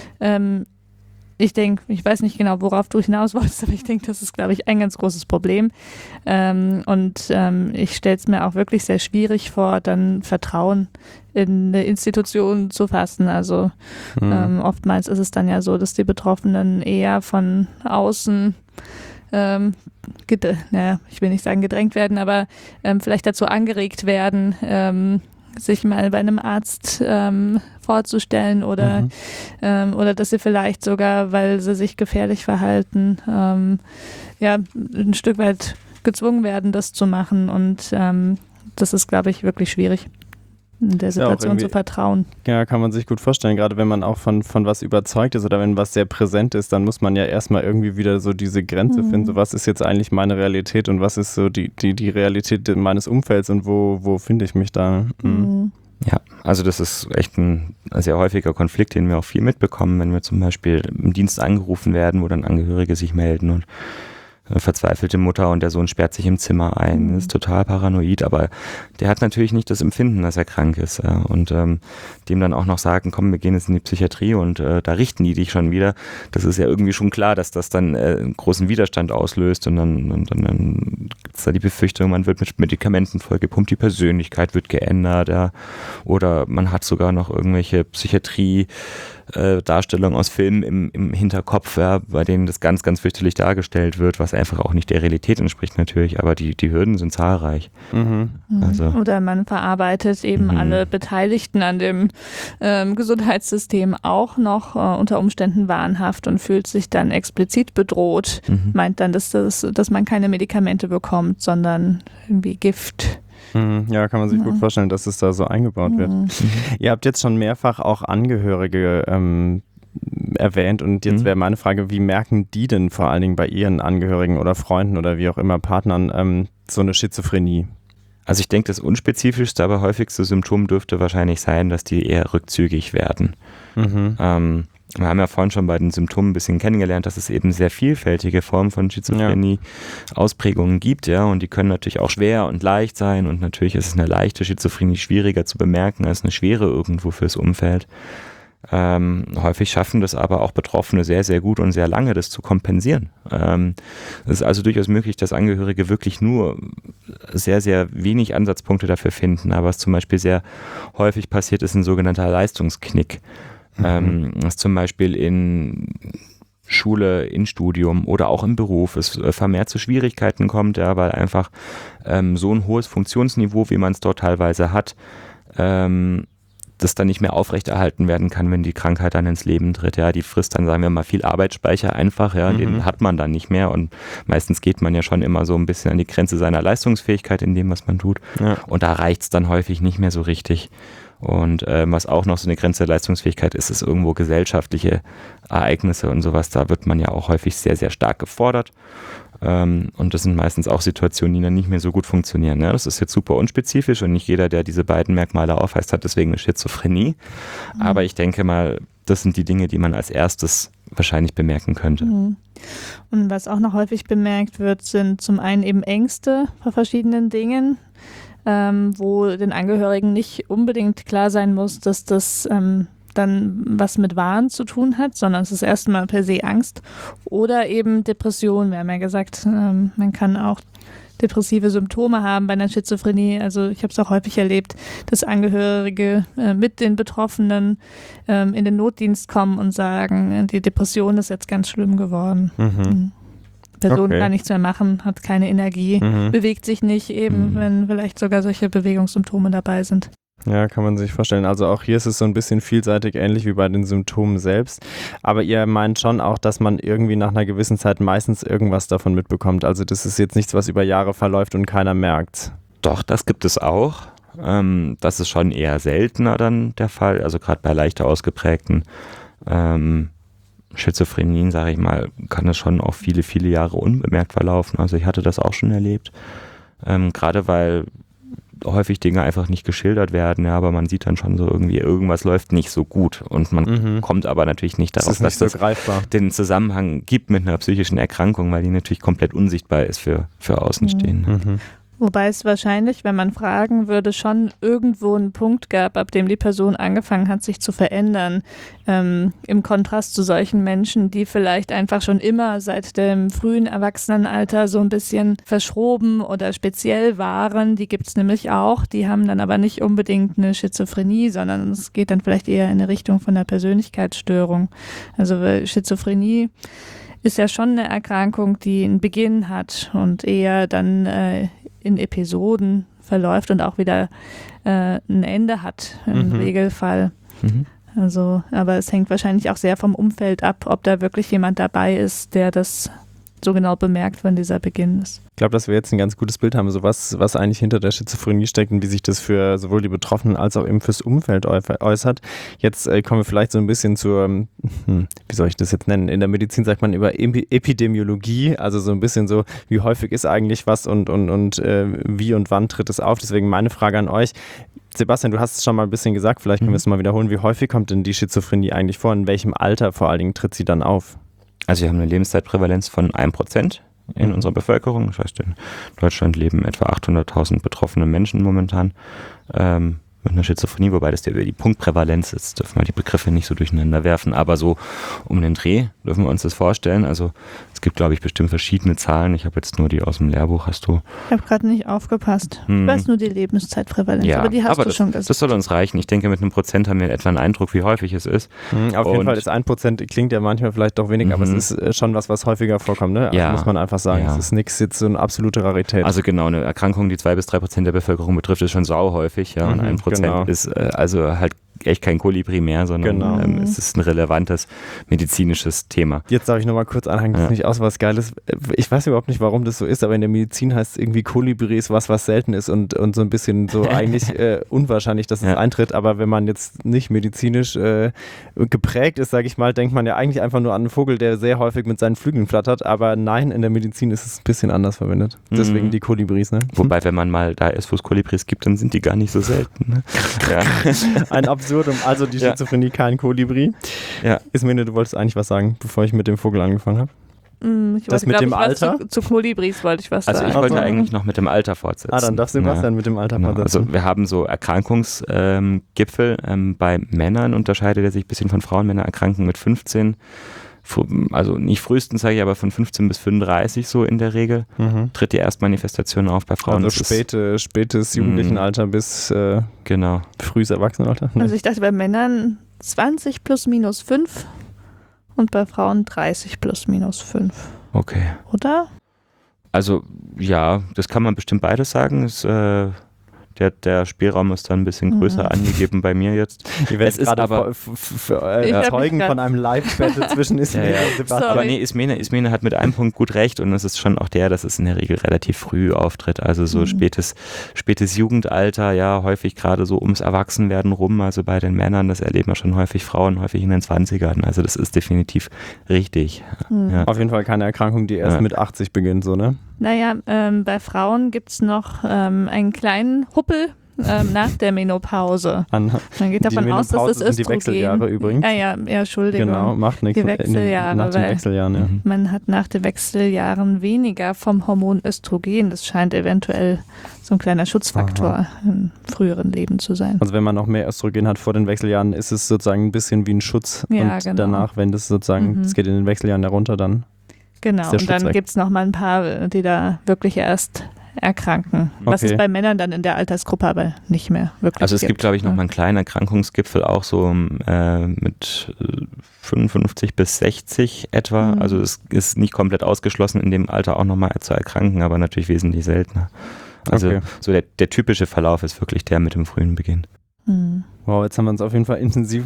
Ich denke, ich weiß nicht genau, worauf du hinaus wolltest, aber ich denke, das ist, glaube ich, ein ganz großes Problem. Ich stelle es mir auch wirklich sehr schwierig vor, dann Vertrauen in eine Institution zu fassen. Also oftmals ist es dann ja so, dass die Betroffenen eher von außen ich will nicht sagen gedrängt werden, aber vielleicht dazu angeregt werden, sich mal bei einem Arzt vorzustellen oder dass sie vielleicht sogar, weil sie sich gefährlich verhalten, ein Stück weit gezwungen werden, das zu machen. Und das ist, glaube ich, wirklich schwierig, in der Situation zu vertrauen.
Ja, kann man sich gut vorstellen. Gerade wenn man auch von was überzeugt ist oder wenn was sehr präsent ist, dann muss man ja erstmal irgendwie wieder so diese Grenze finden. So, was ist jetzt eigentlich meine Realität und was ist so die Realität meines Umfelds und wo finde ich mich da?
Ja, also das ist echt ein sehr häufiger Konflikt, den wir auch viel mitbekommen, wenn wir zum Beispiel im Dienst angerufen werden, wo dann Angehörige sich melden und eine verzweifelte Mutter und der Sohn sperrt sich im Zimmer ein, ist total paranoid, aber der hat natürlich nicht das Empfinden, dass er krank ist und dem dann auch noch sagen, komm, wir gehen jetzt in die Psychiatrie und da richten die dich schon wieder, das ist ja irgendwie schon klar, dass das dann einen großen Widerstand auslöst und dann gibt es da die Befürchtung, man wird mit Medikamenten vollgepumpt, die Persönlichkeit wird geändert oder man hat sogar noch irgendwelche Darstellungen aus Filmen im Hinterkopf, bei denen das ganz, ganz fürchterlich dargestellt wird, was einfach auch nicht der Realität entspricht natürlich, aber die Hürden sind zahlreich. Also.
Oder man verarbeitet eben alle Beteiligten an dem Gesundheitssystem auch noch unter Umständen wahnhaft und fühlt sich dann explizit bedroht, meint dann, dass man keine Medikamente bekommt, sondern irgendwie Gift.
Ja, kann man sich gut vorstellen, dass es da so eingebaut wird. Ihr habt jetzt schon mehrfach auch Angehörige erwähnt und jetzt wäre meine Frage, wie merken die denn vor allen Dingen bei ihren Angehörigen oder Freunden oder wie auch immer Partnern so eine Schizophrenie?
Also ich denke, das unspezifischste, aber häufigste Symptom dürfte wahrscheinlich sein, dass die eher rückzügig werden. Wir haben ja vorhin schon bei den Symptomen ein bisschen kennengelernt, dass es eben sehr vielfältige Formen von Schizophrenie-Ausprägungen gibt, und die können natürlich auch schwer und leicht sein und natürlich ist es eine leichte Schizophrenie schwieriger zu bemerken als eine schwere irgendwo fürs Umfeld. Häufig schaffen das aber auch Betroffene sehr, sehr gut und sehr lange, das zu kompensieren. Es ist also durchaus möglich, dass Angehörige wirklich nur sehr, sehr wenig Ansatzpunkte dafür finden, aber was zum Beispiel sehr häufig passiert, ist ein sogenannter Leistungsknick. Was zum Beispiel in Schule, in Studium oder auch im Beruf es vermehrt zu Schwierigkeiten kommt, ja, weil einfach so ein hohes Funktionsniveau, wie man es dort teilweise hat, das dann nicht mehr aufrechterhalten werden kann, wenn die Krankheit dann ins Leben tritt. Ja, die frisst dann, sagen wir mal, viel Arbeitsspeicher einfach, ja, den hat man dann nicht mehr und meistens geht man ja schon immer so ein bisschen an die Grenze seiner Leistungsfähigkeit in dem, was man tut. Ja. Und da reicht es dann häufig nicht mehr so richtig. Und was auch noch so eine Grenze der Leistungsfähigkeit ist, ist irgendwo gesellschaftliche Ereignisse und sowas. Da wird man ja auch häufig sehr, sehr stark gefordert. Und das sind meistens auch Situationen, die dann nicht mehr so gut funktionieren. Ne? Das ist jetzt super unspezifisch und nicht jeder, der diese beiden Merkmale aufweist, hat deswegen eine Schizophrenie. Aber ich denke mal, das sind die Dinge, die man als erstes wahrscheinlich bemerken könnte.
Und was auch noch häufig bemerkt wird, sind zum einen eben Ängste vor verschiedenen Dingen, wo den Angehörigen nicht unbedingt klar sein muss, dass das dann was mit Wahn zu tun hat, sondern es ist erstmal per se Angst oder eben Depression. Wir haben ja gesagt, man kann auch depressive Symptome haben bei einer Schizophrenie. Also ich habe es auch häufig erlebt, dass Angehörige mit den Betroffenen in den Notdienst kommen und sagen, die Depression ist jetzt ganz schlimm geworden. Person kann nichts mehr machen, hat keine Energie, bewegt sich nicht, eben wenn vielleicht sogar solche Bewegungssymptome dabei sind.
Ja, kann man sich vorstellen. Also auch hier ist es so ein bisschen vielseitig, ähnlich wie bei den Symptomen selbst. Aber ihr meint schon auch, dass man irgendwie nach einer gewissen Zeit meistens irgendwas davon mitbekommt. Also das ist jetzt nichts, was über Jahre verläuft und keiner merkt.
Doch, das gibt es auch. Das ist schon eher seltener dann der Fall. Also gerade bei leichter ausgeprägten Schizophrenien, sage ich mal, kann es schon auch viele, viele Jahre unbemerkt verlaufen. Also ich hatte das auch schon erlebt. Gerade weil häufig Dinge einfach nicht geschildert werden, ja, aber man sieht dann schon so irgendwie, irgendwas läuft nicht so gut und man kommt aber natürlich nicht darauf, dass das den Zusammenhang gibt mit einer psychischen Erkrankung, weil die natürlich komplett unsichtbar ist für Außenstehende.
Wobei es wahrscheinlich, wenn man fragen würde, schon irgendwo einen Punkt gab, ab dem die Person angefangen hat, sich zu verändern. Im Kontrast zu solchen Menschen, die vielleicht einfach schon immer seit dem frühen Erwachsenenalter so ein bisschen verschroben oder speziell waren. Die gibt es nämlich auch. Die haben dann aber nicht unbedingt eine Schizophrenie, sondern es geht dann vielleicht eher in eine Richtung von einer Persönlichkeitsstörung. Also Schizophrenie ist ja schon eine Erkrankung, die einen Beginn hat und eher dann in Episoden verläuft und auch wieder ein Ende hat im Regelfall. Also, aber es hängt wahrscheinlich auch sehr vom Umfeld ab, ob da wirklich jemand dabei ist, der das so genau bemerkt, wann dieser Beginn ist.
Ich glaube, dass wir jetzt ein ganz gutes Bild haben, so was eigentlich hinter der Schizophrenie steckt und wie sich das für sowohl die Betroffenen als auch eben fürs Umfeld äußert. Jetzt kommen wir vielleicht so ein bisschen zur, wie soll ich das jetzt nennen? In der Medizin sagt man über Epidemiologie, also so ein bisschen so, wie häufig ist eigentlich was und wie und wann tritt es auf. Deswegen meine Frage an euch. Sebastian, du hast es schon mal ein bisschen gesagt, vielleicht können wir es mal wiederholen. Wie häufig kommt denn die Schizophrenie eigentlich vor? In welchem Alter vor allen Dingen tritt sie dann auf?
Also wir haben eine Lebenszeitprävalenz von 1% in unserer Bevölkerung. Das heißt, in Deutschland leben etwa 800.000 betroffene Menschen momentan mit einer Schizophrenie, wobei das die Punktprävalenz ist. Dürfen wir die Begriffe nicht so durcheinander werfen, aber so um den Dreh dürfen wir uns das vorstellen. Also es gibt, glaube ich, bestimmt verschiedene Zahlen. Ich habe jetzt nur die aus dem Lehrbuch. Hast du?
Ich habe gerade nicht aufgepasst. Ich weiß nur die Lebenszeitprävalenz,
ja,
aber die hast du schon gesagt.
Das soll uns reichen. Ich denke, mit einem Prozent haben wir etwa einen Eindruck, wie häufig es ist.
Auf jeden Fall ist 1%, klingt ja manchmal vielleicht doch wenig, aber es ist schon was häufiger vorkommt. Ne? Also muss man einfach sagen. Es ist nichts jetzt so eine absolute Rarität.
Also genau, eine Erkrankung, die 2-3% der Bevölkerung betrifft, ist schon sau häufig. Ja? Und 1% ist also halt echt kein Kolibri mehr, sondern es ist ein relevantes medizinisches Thema.
Jetzt darf ich nochmal kurz anhängen, das ist nicht aus was Geiles. Ich weiß überhaupt nicht, warum das so ist, aber in der Medizin heißt es irgendwie Kolibri ist was selten ist und so ein bisschen so eigentlich unwahrscheinlich, dass es eintritt. Aber wenn man jetzt nicht medizinisch geprägt ist, sage ich mal, denkt man ja eigentlich einfach nur an einen Vogel, der sehr häufig mit seinen Flügeln flattert. Aber nein, in der Medizin ist es ein bisschen anders verwendet. Deswegen die Kolibris. Ne?
Wobei, wenn man mal da ist, wo es Kolibris gibt, dann sind die gar nicht so selten. Ne? Ja.
Ein Absurdum, also die Schizophrenie kein Kolibri. Ja. Ismene, du wolltest eigentlich was sagen, bevor ich mit dem Vogel angefangen habe.
Das mit dem Alter? Zu Kolibris wollte ich was sagen.
Also ich wollte eigentlich noch mit dem Alter fortsetzen.
Dann darf Sebastian mit dem Alter fortsetzen.
Also wir haben so Erkrankungsgipfel. Bei Männern unterscheidet er sich ein bisschen von Frauen. Männer erkranken mit 15, also nicht frühestens sage ich, aber von 15 bis 35 so in der Regel, tritt die Erstmanifestation auf. Bei Frauen
also spätes Jugendlichenalter bis frühes Erwachsenenalter.
Also ich dachte bei Männern 20 plus minus 5 und bei Frauen 30 plus minus 5.
Okay.
Oder?
Also ja, das kann man bestimmt beides sagen. Der Spielraum ist dann ein bisschen größer angegeben bei mir jetzt.
Ihr werdet gerade
aber
Zeugen von einem Live-Battle zwischen Ismene und Sebastian.
Aber nee, Ismene hat mit einem Punkt gut recht und es ist schon auch dass es in der Regel relativ früh auftritt. Also so spätes Jugendalter, ja, häufig gerade so ums Erwachsenwerden rum. Also bei den Männern, das erleben wir schon häufig Frauen, häufig in den 20ern. Also das ist definitiv richtig. Ja.
Auf jeden Fall keine Erkrankung, die erst mit 80 beginnt, so, ne?
Naja, bei Frauen gibt es noch einen kleinen Huppel nach der Menopause. Man geht davon aus, dass das Östrogen...
sind die Wechseljahre übrigens.
Ja, Entschuldigung.
Genau, macht nichts.
Die Wechseljahre,
nach den Wechseljahren, ja.
Man hat nach den Wechseljahren weniger vom Hormon Östrogen. Das scheint eventuell so ein kleiner Schutzfaktor im früheren Leben zu sein.
Also wenn man noch mehr Östrogen hat vor den Wechseljahren, ist es sozusagen ein bisschen wie ein Schutz.
Ja,
und
genau.
Danach, wenn das sozusagen, es geht in den Wechseljahren herunter, dann
genau, und dann gibt es noch mal ein paar, die da wirklich erst erkranken. Was es bei Männern dann in der Altersgruppe aber nicht mehr wirklich
Also es gibt, glaube ich, noch mal einen kleinen Erkrankungsgipfel, auch so mit 55 bis 60 etwa. Also es ist nicht komplett ausgeschlossen, in dem Alter auch noch mal zu erkranken, aber natürlich wesentlich seltener. Also so der typische Verlauf ist wirklich der mit dem frühen Beginn.
Wow, jetzt haben wir uns auf jeden Fall intensiv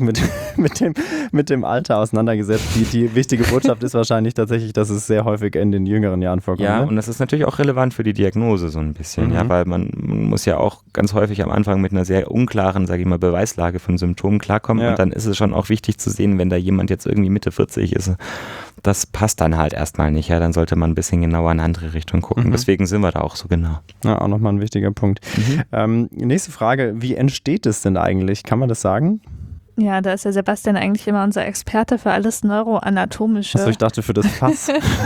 mit dem Alter auseinandergesetzt. Die wichtige Botschaft ist wahrscheinlich tatsächlich, dass es sehr häufig in den jüngeren Jahren vorkommt.
Ja,
ne?
und das ist natürlich auch relevant für die Diagnose so ein bisschen, ja, weil man muss ja auch ganz häufig am Anfang mit einer sehr unklaren, sage ich mal, Beweislage von Symptomen klarkommen und dann ist es schon auch wichtig zu sehen, wenn da jemand jetzt irgendwie Mitte 40 ist, das passt dann halt erstmal nicht, ja, dann sollte man ein bisschen genauer in eine andere Richtung gucken. Deswegen sind wir da auch so genau.
Ja, auch nochmal ein wichtiger Punkt. Nächste Frage, wie entsteht es denn eigentlich? Kann man das sagen?
Ja, da ist der Sebastian eigentlich immer unser Experte für alles Neuroanatomische.
Achso, ich dachte für das Fass.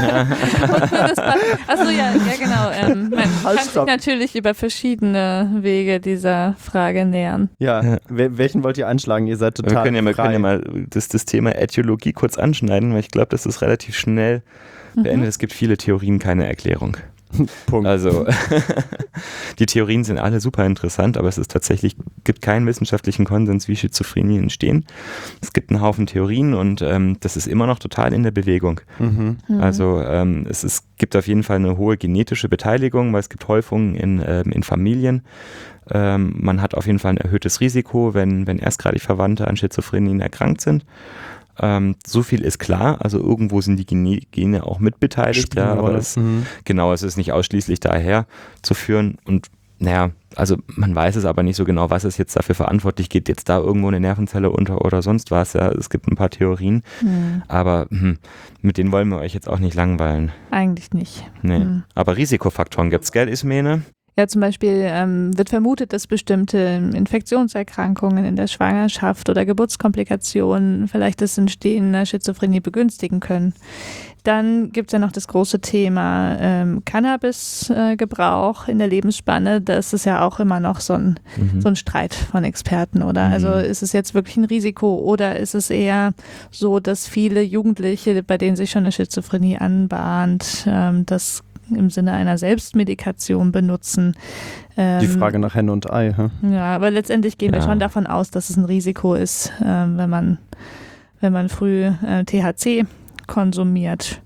Achso, ja, genau. Man kann sich natürlich über verschiedene Wege dieser Frage nähern.
Ja, welchen wollt ihr einschlagen? Ihr seid total
Wir können ja mal das Thema Äthiologie kurz anschneiden, weil ich glaube, das ist relativ schnell beendet. Es gibt viele Theorien, keine Erklärung.
Punkt.
Also die Theorien sind alle super interessant, aber gibt keinen wissenschaftlichen Konsens, wie Schizophrenie entstehen. Es gibt einen Haufen Theorien und das ist immer noch total in der Bewegung. Also es gibt auf jeden Fall eine hohe genetische Beteiligung, weil es gibt Häufungen in Familien. Man hat auf jeden Fall ein erhöhtes Risiko, wenn erstgradig Verwandte an Schizophrenien erkrankt sind. So viel ist klar, also irgendwo sind die Gene auch mitbeteiligt, ja, aber es ist nicht ausschließlich daher zu führen und naja, also man weiß es aber nicht so genau, was ist jetzt dafür verantwortlich, geht jetzt da irgendwo eine Nervenzelle unter oder sonst was, ja, es gibt ein paar Theorien, aber mit denen wollen wir euch jetzt auch nicht langweilen.
Eigentlich nicht.
Nee, aber Risikofaktoren gibt's, gell, Ismene?
Ja, zum Beispiel wird vermutet, dass bestimmte Infektionserkrankungen in der Schwangerschaft oder Geburtskomplikationen vielleicht das Entstehen einer Schizophrenie begünstigen können. Dann gibt es ja noch das große Thema Cannabisgebrauch in der Lebensspanne. Das ist ja auch immer noch so ein Streit von Experten, oder? Also ist es jetzt wirklich ein Risiko oder ist es eher so, dass viele Jugendliche, bei denen sich schon eine Schizophrenie anbahnt, das im Sinne einer Selbstmedikation benutzen.
Die Frage nach Henne und Ei.
Ja, aber letztendlich gehen wir schon davon aus, dass es ein Risiko ist, wenn man früh THC konsumiert.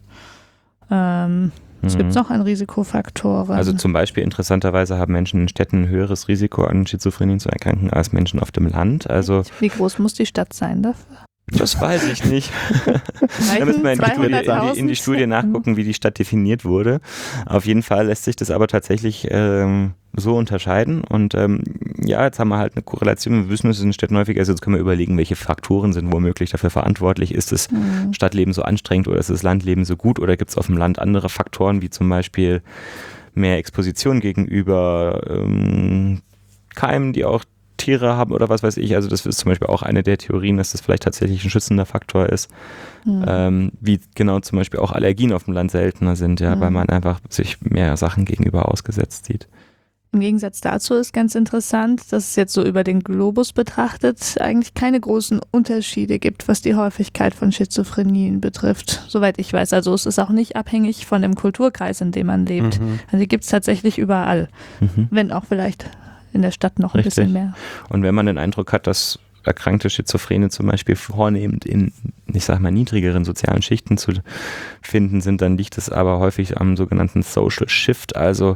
Es gibt noch an Risikofaktoren.
Also zum Beispiel interessanterweise haben Menschen in Städten ein höheres Risiko an Schizophrenie zu erkranken als Menschen auf dem Land. Also
wie groß muss die Stadt sein dafür?
Das weiß ich nicht. Da müssen wir in die Studie nachgucken, wie die Stadt definiert wurde. Auf jeden Fall lässt sich das aber tatsächlich so unterscheiden. Und jetzt haben wir halt eine Korrelation. Wir wissen, es ist in Städten häufig, also jetzt können wir überlegen, welche Faktoren sind womöglich dafür verantwortlich. Ist das Stadtleben so anstrengend oder ist das Landleben so gut? Oder gibt es auf dem Land andere Faktoren, wie zum Beispiel mehr Exposition gegenüber Keimen, die auch Tiere haben oder was weiß ich, also das ist zum Beispiel auch eine der Theorien, dass das vielleicht tatsächlich ein schützender Faktor ist, wie genau zum Beispiel auch Allergien auf dem Land seltener sind, ja, weil man einfach sich mehr Sachen gegenüber ausgesetzt sieht.
Im Gegensatz dazu ist ganz interessant, dass es jetzt so über den Globus betrachtet eigentlich keine großen Unterschiede gibt, was die Häufigkeit von Schizophrenien betrifft, soweit ich weiß. Also es ist auch nicht abhängig von dem Kulturkreis, in dem man lebt. Also die gibt es tatsächlich überall, wenn auch vielleicht in der Stadt noch ein bisschen mehr.
Und wenn man den Eindruck hat, dass erkrankte Schizophrene zum Beispiel vornehmend in, ich sag mal, niedrigeren sozialen Schichten zu finden sind, dann liegt es aber häufig am sogenannten Social Shift, also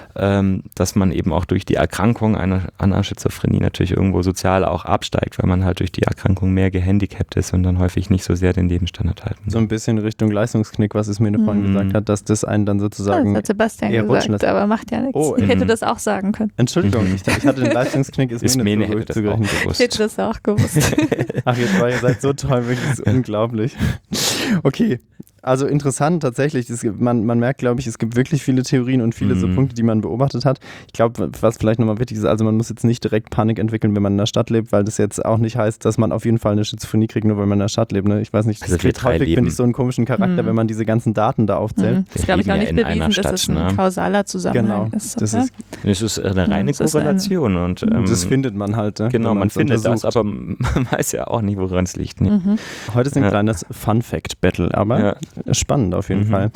dass man eben auch durch die Erkrankung einer Schizophrenie natürlich irgendwo sozial auch absteigt, weil man halt durch die Erkrankung mehr gehandicapt ist und dann häufig nicht so sehr den Lebensstandard halten.
So ein bisschen Richtung Leistungsknick, was Ismene vorhin gesagt hat, dass das einen dann sozusagen
das hat Sebastian gesagt, aber macht ja nichts.
Oh,
ich hätte das auch sagen können.
Entschuldigung, ich hatte den Leistungsknick
Ismene hätte das auch gewusst.
Ich hätte das auch gewusst.
Ach, ihr seid so toll, wirklich, das ist unglaublich. Okay. Also interessant tatsächlich. Man merkt, glaube ich, es gibt wirklich viele Theorien und viele so Punkte, die man beobachtet hat. Ich glaube, was vielleicht nochmal wichtig ist, also man muss jetzt nicht direkt Panik entwickeln, wenn man in der Stadt lebt, weil das jetzt auch nicht heißt, dass man auf jeden Fall eine Schizophrenie kriegt, nur weil man in der Stadt lebt. Ne? Ich weiß nicht, das kriegt häufig, finde ich, so einen komischen Charakter, wenn man diese ganzen Daten da aufzählt.
Das ist, glaube ich, auch nicht bewiesen, dass es ein kausaler Zusammenhang ist.
Das
ist eine reine Korrelation. Und,
das findet man halt. Ne?
Genau, man findet das, aber man weiß ja auch nicht, woran es liegt. Ne?
Heute ist ein kleines Fun-Fact-Battle, aber spannend auf jeden Fall.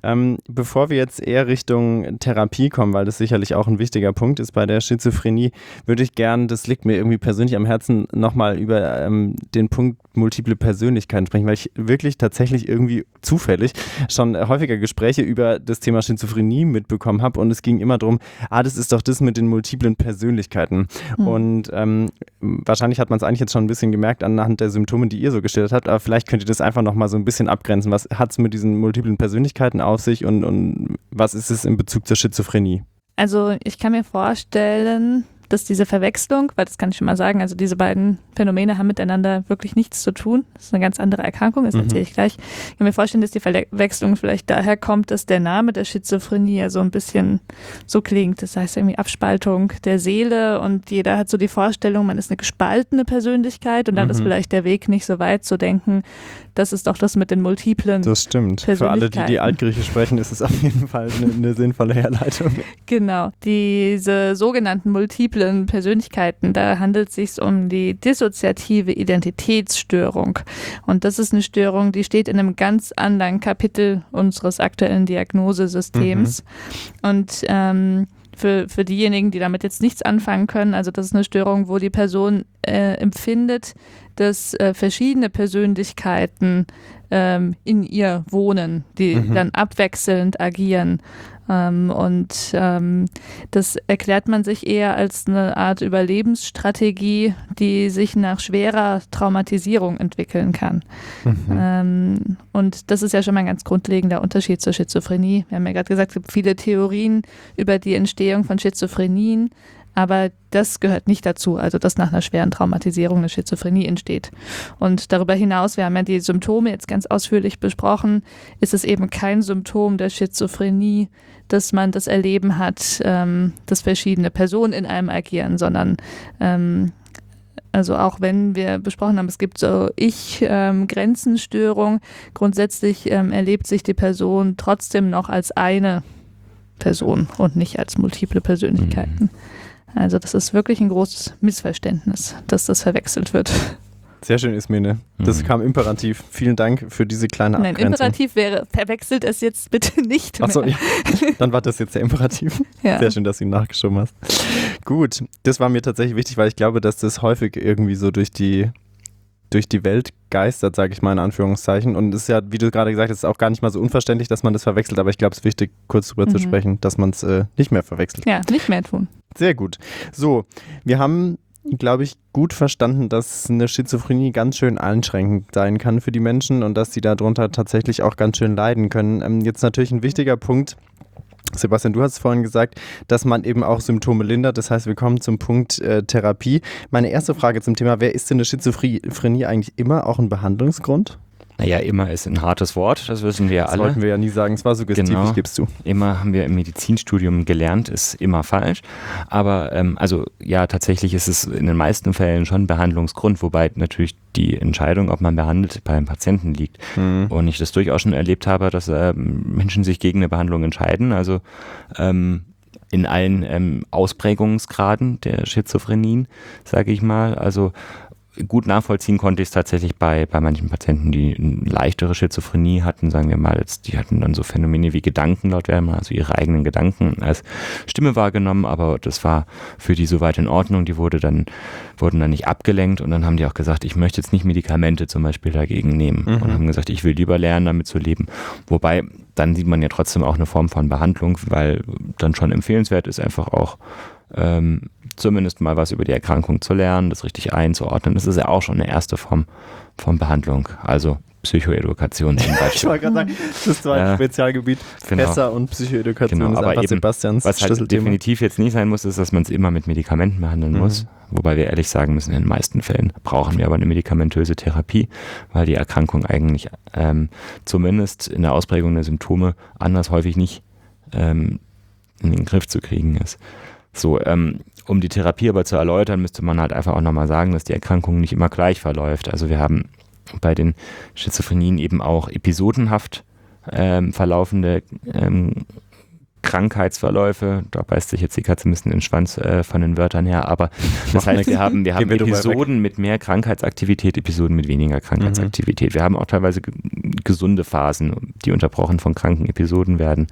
Bevor wir jetzt eher Richtung Therapie kommen, weil das sicherlich auch ein wichtiger Punkt ist bei der Schizophrenie, würde ich gern, das liegt mir irgendwie persönlich am Herzen, nochmal über den Punkt multiple Persönlichkeiten sprechen, weil ich wirklich tatsächlich irgendwie zufällig schon häufiger Gespräche über das Thema Schizophrenie mitbekommen habe und es ging immer darum, das ist doch das mit den multiplen Persönlichkeiten. Und wahrscheinlich hat man es eigentlich jetzt schon ein bisschen gemerkt anhand der Symptome, die ihr so geschildert habt, aber vielleicht könnt ihr das einfach nochmal so ein bisschen abgrenzen. Was hat es mit diesen multiplen Persönlichkeiten auf sich und was ist es in Bezug zur Schizophrenie?
Also ich kann mir vorstellen, dass diese Verwechslung, weil das kann ich schon mal sagen, also diese beiden Phänomene haben miteinander wirklich nichts zu tun. Das ist eine ganz andere Erkrankung, das erzähle ich gleich. Ich kann mir vorstellen, dass die Verwechslung vielleicht daher kommt, dass der Name der Schizophrenie ja so ein bisschen so klingt. Das heißt irgendwie Abspaltung der Seele und jeder hat so die Vorstellung, man ist eine gespaltene Persönlichkeit und dann ist vielleicht der Weg nicht so weit zu denken, das ist doch das mit den multiplen
Das stimmt. Für alle, die Altgriechisch sprechen, ist es auf jeden Fall eine sinnvolle Herleitung.
Genau. Diese sogenannten multiplen Persönlichkeiten, da handelt es sich um die dissoziative Identitätsstörung. Und das ist eine Störung, die steht in einem ganz anderen Kapitel unseres aktuellen Diagnosesystems. Und für diejenigen, die damit jetzt nichts anfangen können, also das ist eine Störung, wo die Person empfindet, dass verschiedene Persönlichkeiten in ihr wohnen, die dann abwechselnd agieren. Das erklärt man sich eher als eine Art Überlebensstrategie, die sich nach schwerer Traumatisierung entwickeln kann. Und das ist ja schon mal ein ganz grundlegender Unterschied zur Schizophrenie. Wir haben ja gerade gesagt, es gibt viele Theorien über die Entstehung von Schizophrenien, aber das gehört nicht dazu, also dass nach einer schweren Traumatisierung eine Schizophrenie entsteht. Und darüber hinaus, wir haben ja die Symptome jetzt ganz ausführlich besprochen, ist es eben kein Symptom der Schizophrenie, dass man das Erleben hat, dass verschiedene Personen in einem agieren, sondern also auch wenn wir besprochen haben, es gibt so Ich-Grenzenstörung, grundsätzlich erlebt sich die Person trotzdem noch als eine Person und nicht als multiple Persönlichkeiten. Also das ist wirklich ein großes Missverständnis, dass das verwechselt wird.
Sehr schön, Ismene. Das kam imperativ. Vielen Dank für diese kleine Abgrenzung.
Nein, Imperativ wäre, verwechselt es jetzt bitte nicht mehr.
Achso, ja. Dann war das jetzt der Imperativ. Ja. Sehr schön, dass du ihn nachgeschoben hast. Gut, das war mir tatsächlich wichtig, weil ich glaube, dass das häufig irgendwie so durch die Welt geistert, sage ich mal in Anführungszeichen. Und es ist ja, wie du gerade gesagt hast, auch gar nicht mal so unverständlich, dass man das verwechselt, aber ich glaube, es ist wichtig, kurz drüber zu sprechen, dass man es nicht mehr verwechselt.
Ja, nicht mehr tun.
Sehr gut. So, wir haben, glaube ich, gut verstanden, dass eine Schizophrenie ganz schön einschränkend sein kann für die Menschen und dass sie darunter tatsächlich auch ganz schön leiden können. Jetzt natürlich ein wichtiger Punkt, Sebastian, du hast es vorhin gesagt, dass man eben auch Symptome lindert. Das heißt, wir kommen zum Punkt Therapie. Meine erste Frage zum Thema, wer ist denn eine Schizophrenie eigentlich immer auch ein Behandlungsgrund?
Naja, immer ist ein hartes Wort, das wissen wir ja alle.
Das wollten wir ja nie sagen, es war suggestiv,
genau.
Ich gebe es zu.
Immer haben wir im Medizinstudium gelernt, ist immer falsch. Aber also ja, tatsächlich ist es in den meisten Fällen schon Behandlungsgrund, wobei natürlich die Entscheidung, ob man behandelt, beim Patienten liegt. Und ich das durchaus schon erlebt habe, dass Menschen sich gegen eine Behandlung entscheiden. Also in allen Ausprägungsgraden der Schizophrenien, sage ich mal. Also gut nachvollziehen konnte ich es tatsächlich bei manchen Patienten, die eine leichtere Schizophrenie hatten, sagen wir mal, die hatten dann so Phänomene wie Gedankenlaut werden, also ihre eigenen Gedanken als Stimme wahrgenommen, aber das war für die soweit in Ordnung, die wurden dann nicht abgelenkt und dann haben die auch gesagt, ich möchte jetzt nicht Medikamente zum Beispiel dagegen nehmen und haben gesagt, ich will lieber lernen, damit zu leben. Wobei, dann sieht man ja trotzdem auch eine Form von Behandlung, weil dann schon empfehlenswert ist, einfach auch zumindest mal was über die Erkrankung zu lernen, das richtig einzuordnen. Das ist ja auch schon eine erste Form von Behandlung, also Psychoedukation zum Beispiel.
Ich wollte gerade sagen, das zweite Spezialgebiet,
genau.
Fässer und Psychoedukation
Genau,
ist
aber
einfach
eben,
Sebastians
was halt
Schlüsselthema.
definitiv jetzt nicht sein muss, ist, dass man es immer mit Medikamenten behandeln muss. Wobei wir ehrlich sagen müssen, in den meisten Fällen brauchen wir aber eine medikamentöse Therapie, weil die Erkrankung eigentlich zumindest in der Ausprägung der Symptome anders häufig nicht in den Griff zu kriegen ist. So, um die Therapie aber zu erläutern, müsste man halt einfach auch nochmal sagen, dass die Erkrankung nicht immer gleich verläuft. Also wir haben bei den Schizophrenien eben auch episodenhaft verlaufende Krankheitsverläufe. Da beißt sich jetzt die Katze ein bisschen in den Schwanz von den Wörtern her, aber das heißt, wir haben Episoden mit mehr Krankheitsaktivität, Episoden mit weniger Krankheitsaktivität. Wir haben auch teilweise gesunde Phasen, die unterbrochen von kranken Episoden werden.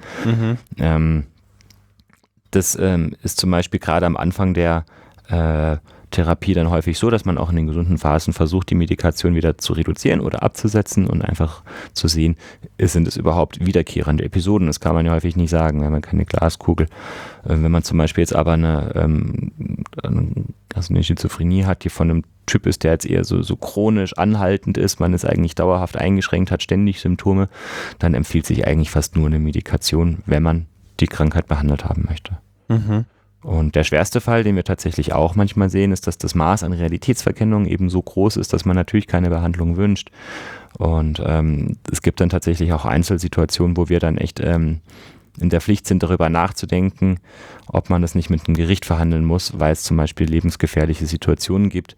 Das ist zum Beispiel gerade am Anfang der Therapie dann häufig so, dass man auch in den gesunden Phasen versucht, die Medikation wieder zu reduzieren oder abzusetzen und einfach zu sehen, sind es überhaupt wiederkehrende Episoden. Das kann man ja häufig nicht sagen, wenn man keine Glaskugel. Wenn man zum Beispiel jetzt aber eine Schizophrenie hat, die von einem Typ ist, der jetzt eher so chronisch anhaltend ist, man ist eigentlich dauerhaft eingeschränkt, hat ständig Symptome, dann empfiehlt sich eigentlich fast nur eine Medikation, wenn man die Krankheit behandelt haben möchte. Und der schwerste Fall, den wir tatsächlich auch manchmal sehen, ist, dass das Maß an Realitätsverkennung eben so groß ist, dass man natürlich keine Behandlung wünscht. Und es gibt dann tatsächlich auch Einzelsituationen, wo wir dann echt in der Pflicht sind, darüber nachzudenken, ob man das nicht mit einem Gericht verhandeln muss, weil es zum Beispiel lebensgefährliche Situationen gibt.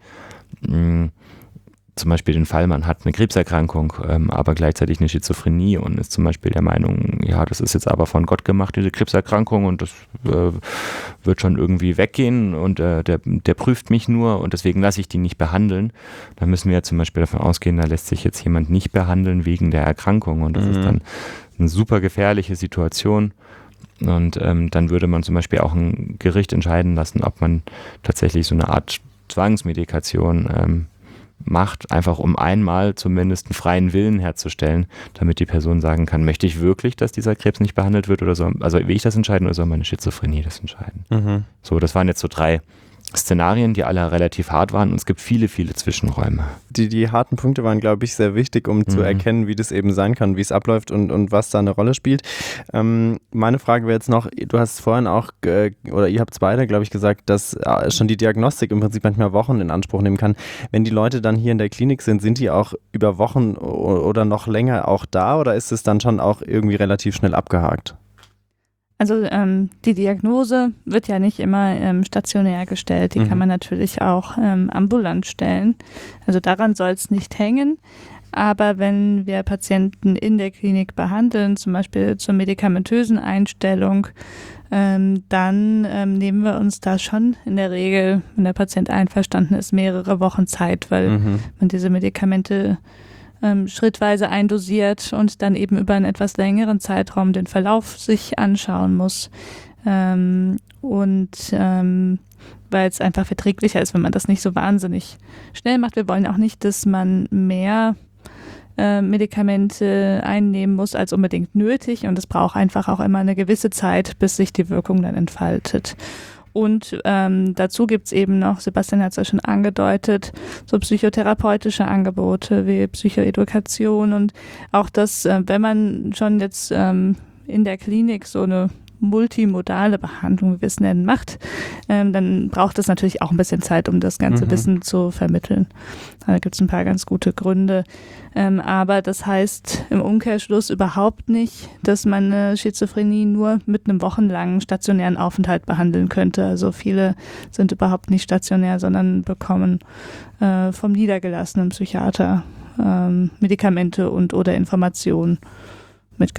Zum Beispiel den Fall, man hat eine Krebserkrankung, aber gleichzeitig eine Schizophrenie und ist zum Beispiel der Meinung, ja, das ist jetzt aber von Gott gemacht, diese Krebserkrankung und das wird schon irgendwie weggehen und der prüft mich nur und deswegen lasse ich die nicht behandeln. Da müssen wir ja zum Beispiel davon ausgehen, da lässt sich jetzt jemand nicht behandeln wegen der Erkrankung und das ist dann eine super gefährliche Situation. Und dann würde man zum Beispiel auch ein Gericht entscheiden lassen, ob man tatsächlich so eine Art Zwangsmedikation macht, einfach um einmal zumindest einen freien Willen herzustellen, damit die Person sagen kann, möchte ich wirklich, dass dieser Krebs nicht behandelt wird oder so, also will ich das entscheiden oder soll meine Schizophrenie das entscheiden? So, das waren jetzt so 3 Szenarien, die alle relativ hart waren und es gibt viele, viele Zwischenräume.
Die harten Punkte waren, glaube ich, sehr wichtig, um zu erkennen, wie das eben sein kann, wie es abläuft und was da eine Rolle spielt. Meine Frage wäre jetzt noch, du hast vorhin auch, oder ihr habt es beide, glaube ich, gesagt, dass schon die Diagnostik im Prinzip manchmal Wochen in Anspruch nehmen kann. Wenn die Leute dann hier in der Klinik sind die auch über Wochen oder noch länger auch da oder ist es dann schon auch irgendwie relativ schnell abgehakt?
Also die Diagnose wird ja nicht immer stationär gestellt, die kann man natürlich auch ambulant stellen. Also daran soll es nicht hängen. Aber wenn wir Patienten in der Klinik behandeln, zum Beispiel zur medikamentösen Einstellung, dann nehmen wir uns da schon in der Regel, wenn der Patient einverstanden ist, mehrere Wochen Zeit, weil man diese Medikamente schrittweise eindosiert und dann eben über einen etwas längeren Zeitraum den Verlauf sich anschauen muss. Weil es einfach verträglicher ist, wenn man das nicht so wahnsinnig schnell macht. Wir wollen auch nicht, dass man mehr Medikamente einnehmen muss als unbedingt nötig und es braucht einfach auch immer eine gewisse Zeit, bis sich die Wirkung dann entfaltet. Und dazu gibt es eben noch, Sebastian hat es ja schon angedeutet, so psychotherapeutische Angebote wie Psychoedukation und auch das, wenn man schon jetzt in der Klinik so eine multimodale Behandlung, wie wir es nennen, macht, dann braucht es natürlich auch ein bisschen Zeit, um das ganze Wissen zu vermitteln. Da gibt es ein paar ganz gute Gründe. Aber das heißt im Umkehrschluss überhaupt nicht, dass man eine Schizophrenie nur mit einem wochenlangen stationären Aufenthalt behandeln könnte. Also viele sind überhaupt nicht stationär, sondern bekommen vom niedergelassenen Psychiater Medikamente und oder Informationen mitgeteilt.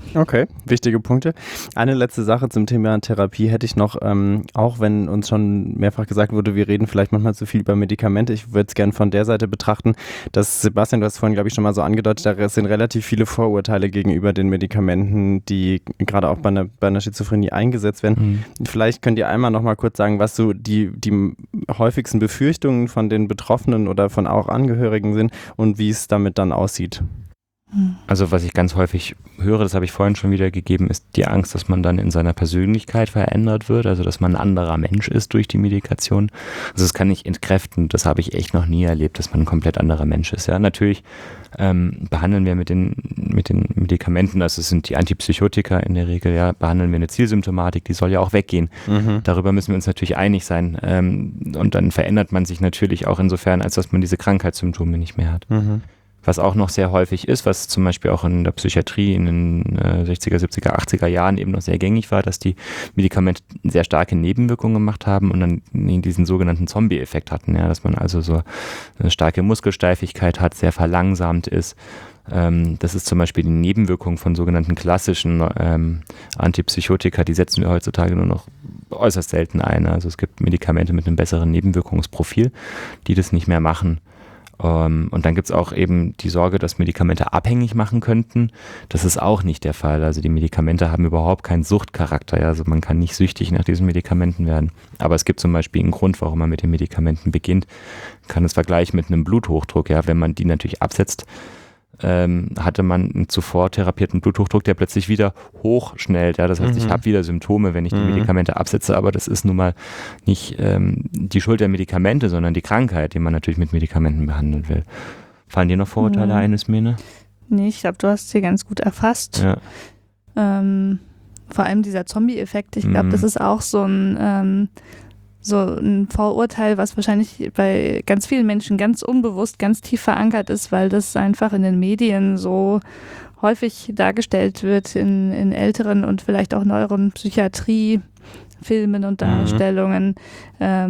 Okay, wichtige Punkte. Eine letzte Sache zum Thema Therapie hätte ich noch, auch wenn uns schon mehrfach gesagt wurde, wir reden vielleicht manchmal zu viel über Medikamente. Ich würde es gerne von der Seite betrachten, dass, Sebastian, du hast vorhin, glaube ich, schon mal so angedeutet, da sind relativ viele Vorurteile gegenüber den Medikamenten, die gerade auch bei einer Schizophrenie eingesetzt werden. Vielleicht könnt ihr einmal noch mal kurz sagen, was so die häufigsten Befürchtungen von den Betroffenen oder von auch Angehörigen sind und wie es damit dann aussieht.
Also was ich ganz häufig höre, das habe ich vorhin schon wieder gegeben, ist die Angst, dass man dann in seiner Persönlichkeit verändert wird, also dass man ein anderer Mensch ist durch die Medikation. Also das kann ich entkräften, das habe ich echt noch nie erlebt, dass man ein komplett anderer Mensch ist. Ja, natürlich behandeln wir mit den Medikamenten, also es sind die Antipsychotika in der Regel, ja, behandeln wir eine Zielsymptomatik, die soll ja auch weggehen. Darüber müssen wir uns natürlich einig sein. Und dann verändert man sich natürlich auch insofern, als dass man diese Krankheitssymptome nicht mehr hat. Was auch noch sehr häufig ist, was zum Beispiel auch in der Psychiatrie in den 60er, 70er, 80er Jahren eben noch sehr gängig war, dass die Medikamente sehr starke Nebenwirkungen gemacht haben und dann diesen sogenannten Zombie-Effekt hatten, ja, dass man also so eine starke Muskelsteifigkeit hat, sehr verlangsamt ist. Das ist zum Beispiel die Nebenwirkung von sogenannten klassischen Antipsychotika, die setzen wir heutzutage nur noch äußerst selten ein. Also es gibt Medikamente mit einem besseren Nebenwirkungsprofil, die das nicht mehr machen. Und dann gibt es auch eben die Sorge, dass Medikamente abhängig machen könnten. Das ist auch nicht der Fall. Also die Medikamente haben überhaupt keinen Suchtcharakter. Ja? Also man kann nicht süchtig nach diesen Medikamenten werden. Aber es gibt zum Beispiel einen Grund, warum man mit den Medikamenten beginnt. Man kann es vergleichen mit einem Bluthochdruck. Ja? Wenn man die natürlich absetzt, hatte man einen zuvor therapierten Bluthochdruck, der plötzlich wieder hochschnellt. Ja? Das heißt, ich habe wieder Symptome, wenn ich die Medikamente absetze, aber das ist nun mal nicht die Schuld der Medikamente, sondern die Krankheit, die man natürlich mit Medikamenten behandeln will. Fallen dir noch Vorurteile ein, Ismene?
Nee, ich glaube, du hast sie ganz gut erfasst.
Ja.
Vor allem dieser Zombie-Effekt, ich glaube, das ist auch so ein Vorurteil, was wahrscheinlich bei ganz vielen Menschen ganz unbewusst, ganz tief verankert ist, weil das einfach in den Medien so häufig dargestellt wird in älteren und vielleicht auch neueren Psychiatrie-Filmen und Darstellungen. Hat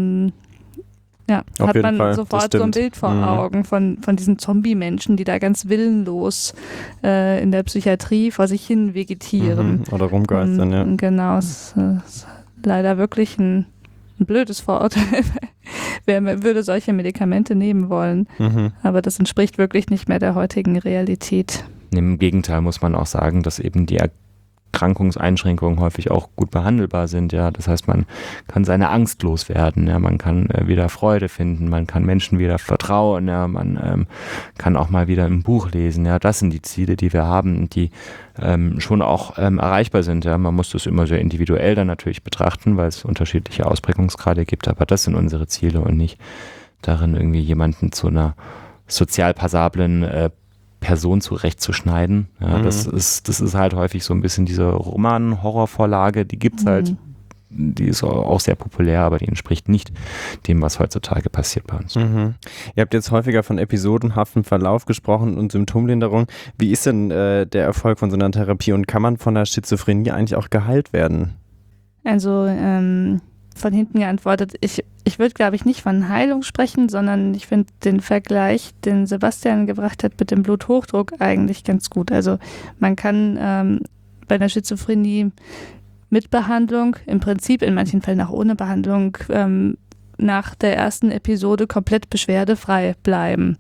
man
Fall,
sofort so ein Bild vor Augen von diesen Zombie-Menschen, die da ganz willenlos in der Psychiatrie vor sich hin vegetieren.
Oder rumgeistern, ja.
Genau, es ist leider wirklich ein blödes Vorurteil. Wer würde solche Medikamente nehmen wollen? Aber das entspricht wirklich nicht mehr der heutigen Realität.
Im Gegenteil muss man auch sagen, dass eben die Erkrankungseinschränkungen häufig auch gut behandelbar sind. Ja, das heißt, man kann seine Angst loswerden. Ja, man kann wieder Freude finden. Man kann Menschen wieder vertrauen. Ja, man kann auch mal wieder ein Buch lesen. Ja, das sind die Ziele, die wir haben, die schon auch erreichbar sind. Ja, man muss das immer sehr individuell dann natürlich betrachten, weil es unterschiedliche Ausprägungsgrade gibt. Aber das sind unsere Ziele und nicht darin irgendwie jemanden zu einer sozial passablen Person zurechtzuschneiden. Ja, das ist halt häufig so ein bisschen diese Roman-Horrorvorlage, die gibt es halt, die ist auch sehr populär, aber die entspricht nicht dem, was heutzutage passiert bei uns.
Ihr habt jetzt häufiger von episodenhaftem Verlauf gesprochen und Symptomlinderung. Wie ist denn der Erfolg von so einer Therapie und kann man von der Schizophrenie eigentlich auch geheilt werden?
Also von hinten geantwortet, ich würde, glaube ich, nicht von Heilung sprechen, sondern ich finde den Vergleich, den Sebastian gebracht hat mit dem Bluthochdruck eigentlich ganz gut. Also man kann bei einer Schizophrenie mit Behandlung, im Prinzip in manchen Fällen auch ohne Behandlung, nach der ersten Episode komplett beschwerdefrei bleiben.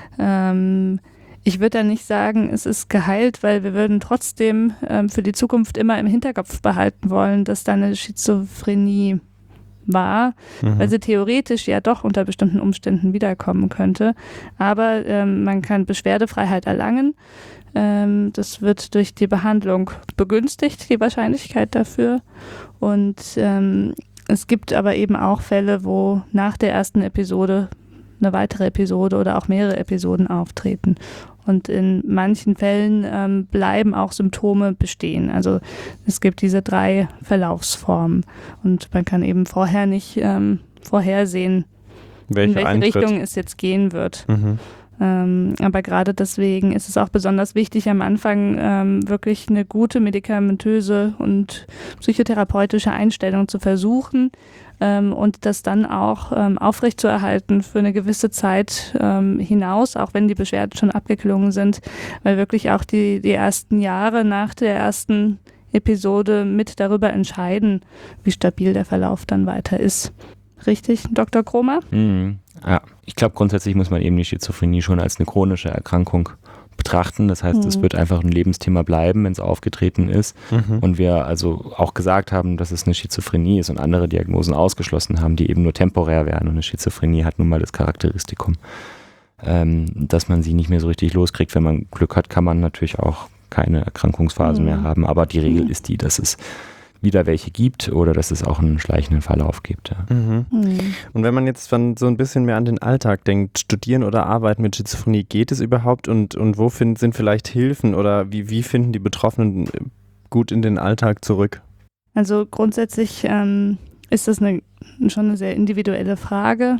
Ich würde da nicht sagen, es ist geheilt, weil wir würden trotzdem für die Zukunft immer im Hinterkopf behalten wollen, dass da eine Schizophrenie war, weil sie theoretisch ja doch unter bestimmten Umständen wiederkommen könnte. Aber man kann Beschwerdefreiheit erlangen. Das wird durch die Behandlung begünstigt, die Wahrscheinlichkeit dafür. Und es gibt aber eben auch Fälle, wo nach der ersten Episode eine weitere Episode oder auch mehrere Episoden auftreten. Und in manchen Fällen bleiben auch Symptome bestehen. Also es gibt diese 3 Verlaufsformen. Und man kann eben vorher nicht vorhersehen, in welche Richtung es jetzt gehen wird. Aber gerade deswegen ist es auch besonders wichtig, am Anfang wirklich eine gute medikamentöse und psychotherapeutische Einstellung zu versuchen und das dann auch aufrechtzuerhalten für eine gewisse Zeit hinaus, auch wenn die Beschwerden schon abgeklungen sind, weil wirklich auch die ersten Jahre nach der ersten Episode mit darüber entscheiden, wie stabil der Verlauf dann weiter ist. Richtig, Dr. Kromer?
Ja, ich glaube, grundsätzlich muss man eben die Schizophrenie schon als eine chronische Erkrankung betrachten. Das heißt, es wird einfach ein Lebensthema bleiben, wenn es aufgetreten ist. Und wir also auch gesagt haben, dass es eine Schizophrenie ist und andere Diagnosen ausgeschlossen haben, die eben nur temporär wären. Und eine Schizophrenie hat nun mal das Charakteristikum, dass man sie nicht mehr so richtig loskriegt. Wenn man Glück hat, kann man natürlich auch keine Erkrankungsphasen mehr haben. Aber die Regel ist die, dass es wieder welche gibt oder dass es auch einen schleichenden Verlauf gibt. Ja.
Und wenn man jetzt dann so ein bisschen mehr an den Alltag denkt, studieren oder arbeiten mit Schizophrenie, geht es überhaupt und wo sind vielleicht Hilfen oder wie finden die Betroffenen gut in den Alltag zurück?
Also grundsätzlich ist das schon eine sehr individuelle Frage.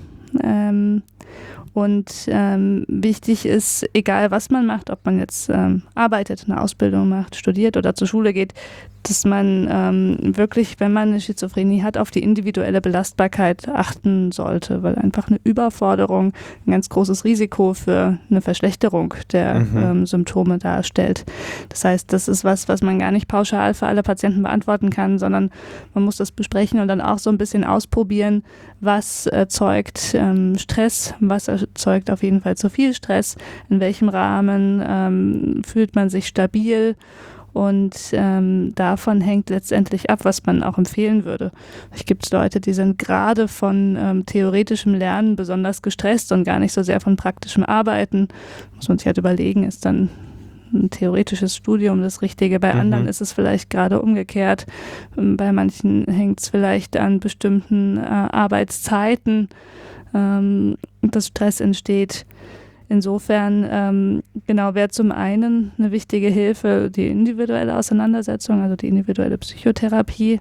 Und wichtig ist, egal was man macht, ob man jetzt arbeitet, eine Ausbildung macht, studiert oder zur Schule geht, dass man wirklich, wenn man eine Schizophrenie hat, auf die individuelle Belastbarkeit achten sollte, weil einfach eine Überforderung ein ganz großes Risiko für eine Verschlechterung der Symptome darstellt. Das heißt, das ist was man gar nicht pauschal für alle Patienten beantworten kann, sondern man muss das besprechen und dann auch so ein bisschen ausprobieren, was erzeugt Stress, was erzeugt auf jeden Fall zu viel Stress, in welchem Rahmen fühlt man sich stabil. Und davon hängt letztendlich ab, was man auch empfehlen würde. Es gibt Leute, die sind gerade von theoretischem Lernen besonders gestresst und gar nicht so sehr von praktischem Arbeiten. Muss man sich halt überlegen, ist dann ein theoretisches Studium das Richtige. Bei anderen ist es vielleicht gerade umgekehrt. Bei manchen hängt es vielleicht an bestimmten Arbeitszeiten, dass Stress entsteht. Insofern, wäre zum einen eine wichtige Hilfe die individuelle Auseinandersetzung, also die individuelle Psychotherapie.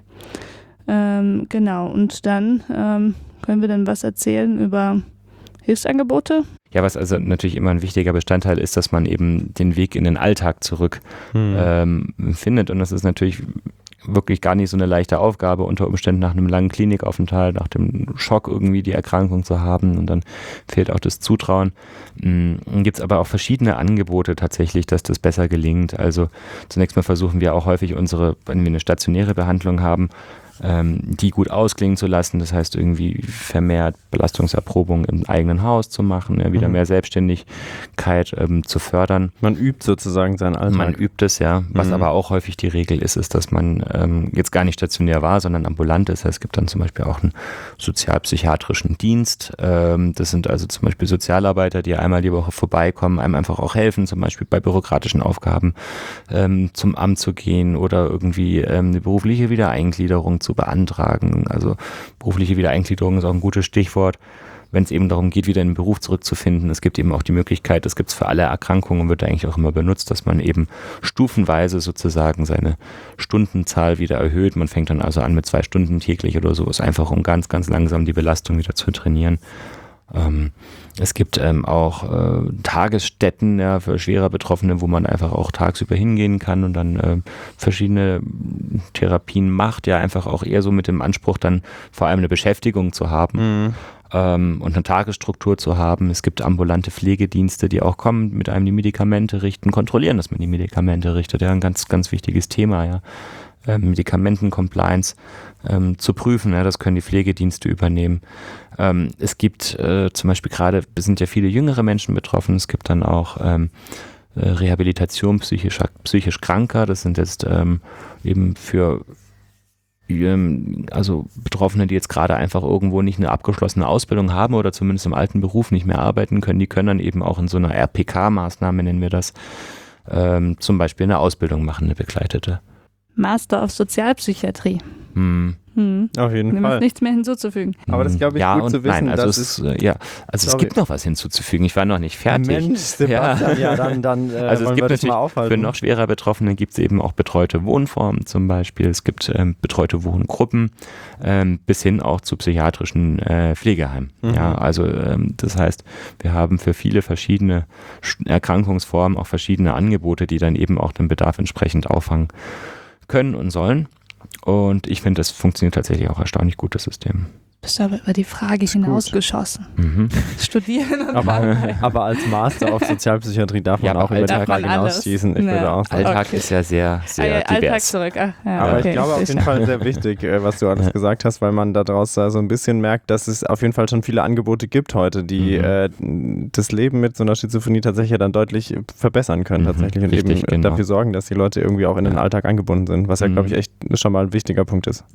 Und dann können wir dann was erzählen über Hilfsangebote.
Ja, was also natürlich immer ein wichtiger Bestandteil ist, dass man eben den Weg in den Alltag zurück findet. Und das ist natürlich wirklich gar nicht so eine leichte Aufgabe, unter Umständen nach einem langen Klinikaufenthalt, nach dem Schock irgendwie die Erkrankung zu haben und dann fehlt auch das Zutrauen. Gibt es aber auch verschiedene Angebote tatsächlich, dass das besser gelingt. Also zunächst mal versuchen wir auch häufig wenn wir eine stationäre Behandlung haben, die gut ausklingen zu lassen. Das heißt, irgendwie vermehrt Belastungserprobung im eigenen Haus zu machen, wieder mehr Selbstständigkeit zu fördern.
Man übt sozusagen seinen Alltag.
Man übt es, ja. Was aber auch häufig die Regel ist, dass man jetzt gar nicht stationär war, sondern ambulant ist. Es gibt dann zum Beispiel auch einen sozialpsychiatrischen Dienst. Das sind also zum Beispiel Sozialarbeiter, die einmal die Woche vorbeikommen, einem einfach auch helfen, zum Beispiel bei bürokratischen Aufgaben zum Amt zu gehen oder irgendwie eine berufliche Wiedereingliederung zu beantragen. Also berufliche Wiedereingliederung ist auch ein gutes Stichwort, wenn es eben darum geht, wieder in den Beruf zurückzufinden. Es gibt eben auch die Möglichkeit, das gibt es für alle Erkrankungen und wird eigentlich auch immer benutzt, dass man eben stufenweise sozusagen seine Stundenzahl wieder erhöht. Man fängt dann also an mit 2 Stunden täglich oder so, ist einfach um ganz, ganz langsam die Belastung wieder zu trainieren. Es gibt auch Tagesstätten für schwerer Betroffene, wo man einfach auch tagsüber hingehen kann und dann verschiedene Therapien macht, ja einfach auch eher so mit dem Anspruch, dann vor allem eine Beschäftigung zu haben und eine Tagesstruktur zu haben. Es gibt ambulante Pflegedienste, die auch kommen, mit einem die Medikamente richten, kontrollieren, dass man die Medikamente richtet. Ja, ein ganz, ganz wichtiges Thema, ja. Medikamentencompliance zu prüfen. Ja, das können die Pflegedienste übernehmen. Es gibt zum Beispiel sind ja viele jüngere Menschen betroffen. Es gibt dann auch Rehabilitation psychisch Kranker. Das sind jetzt eben für Betroffene, die jetzt gerade einfach irgendwo nicht eine abgeschlossene Ausbildung haben oder zumindest im alten Beruf nicht mehr arbeiten können. Die können dann eben auch in so einer RPK-Maßnahme, nennen wir das, zum Beispiel eine Ausbildung machen, eine begleitete.
Master of Sozialpsychiatrie.
Auf jeden
Dem
Fall.
ist nichts mehr hinzuzufügen.
Aber das glaube ich
ja
gut
und
zu wissen.
nein, also
dass
es gibt noch was hinzuzufügen. Ich war noch nicht fertig.
Mensch, Sebastian, dann
also es
wollen
gibt
wir das mal
natürlich
aufhalten.
für noch schwerer Betroffene gibt es eben auch betreute Wohnformen zum Beispiel. Es gibt betreute Wohngruppen bis hin auch zu psychiatrischen Pflegeheimen. Ja, also das heißt, wir haben für viele verschiedene Erkrankungsformen auch verschiedene Angebote, die dann eben auch den Bedarf entsprechend auffangen können und sollen. Und ich finde, das funktioniert tatsächlich auch erstaunlich gut, das System.
Bist du aber über die Frage hinausgeschossen. Studieren und
Aber als Master auf Sozialpsychiatrie darf man auch über die Frage hinausschießen. Ich würde auch sagen.
Alltag ist ja sehr, sehr
Alltag
divers.
zurück. Ach, ja,
Aber
okay.
ich glaube auf jeden Fall sehr wichtig, was du alles gesagt hast, weil man daraus so ein bisschen merkt, dass es auf jeden Fall schon viele Angebote gibt heute, die das Leben mit so einer Schizophrenie tatsächlich dann deutlich verbessern können tatsächlich und
Richtig,
eben
genau.
dafür sorgen, dass die Leute irgendwie auch in den Alltag angebunden sind, was ja, glaube ich, echt schon mal ein wichtiger Punkt ist.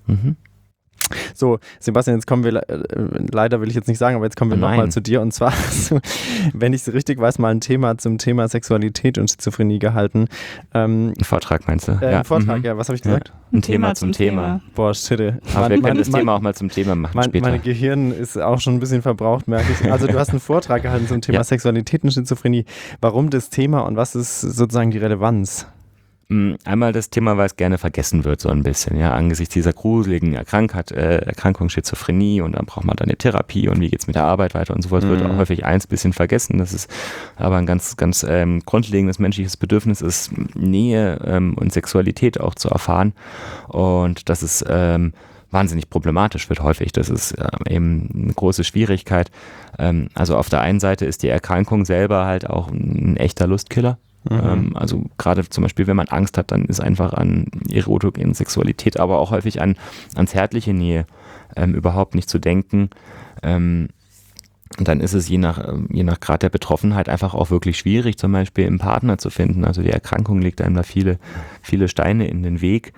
So, Sebastian, jetzt kommen wir, leider will ich jetzt nicht sagen, aber jetzt kommen wir nochmal zu dir. Und zwar hast du, wenn ich es richtig weiß, mal ein Thema zum Thema Sexualität und Schizophrenie gehalten.
Ein Vortrag meinst du?
Ein Vortrag, ja, was habe ich gesagt?
Ein Thema zum Thema.
Boah, shit.
Aber wir können das Thema auch mal zum Thema machen später.
Mein Gehirn ist auch schon ein bisschen verbraucht, merke ich. Also du hast einen Vortrag gehalten zum Thema Sexualität und Schizophrenie. Warum das Thema und was ist sozusagen die Relevanz?
Einmal das Thema, weil es gerne vergessen wird, so ein bisschen, ja, angesichts dieser gruseligen Erkrankung Schizophrenie und dann braucht man dann eine Therapie und wie geht's mit der Arbeit weiter und so fort, wird auch häufig eins bisschen vergessen. Das ist aber ein ganz, ganz grundlegendes menschliches Bedürfnis ist, Nähe und Sexualität auch zu erfahren und das ist wahnsinnig problematisch wird häufig. Das ist eben eine große Schwierigkeit. Also auf der einen Seite ist die Erkrankung selber halt auch ein echter Lustkiller. Also gerade zum Beispiel, wenn man Angst hat, dann ist einfach an erotogene Sexualität, aber auch häufig an zärtliche Nähe überhaupt nicht zu denken. Und dann ist es je nach Grad der Betroffenheit einfach auch wirklich schwierig, zum Beispiel einen Partner zu finden. Also die Erkrankung legt einem da viele Steine in den Weg.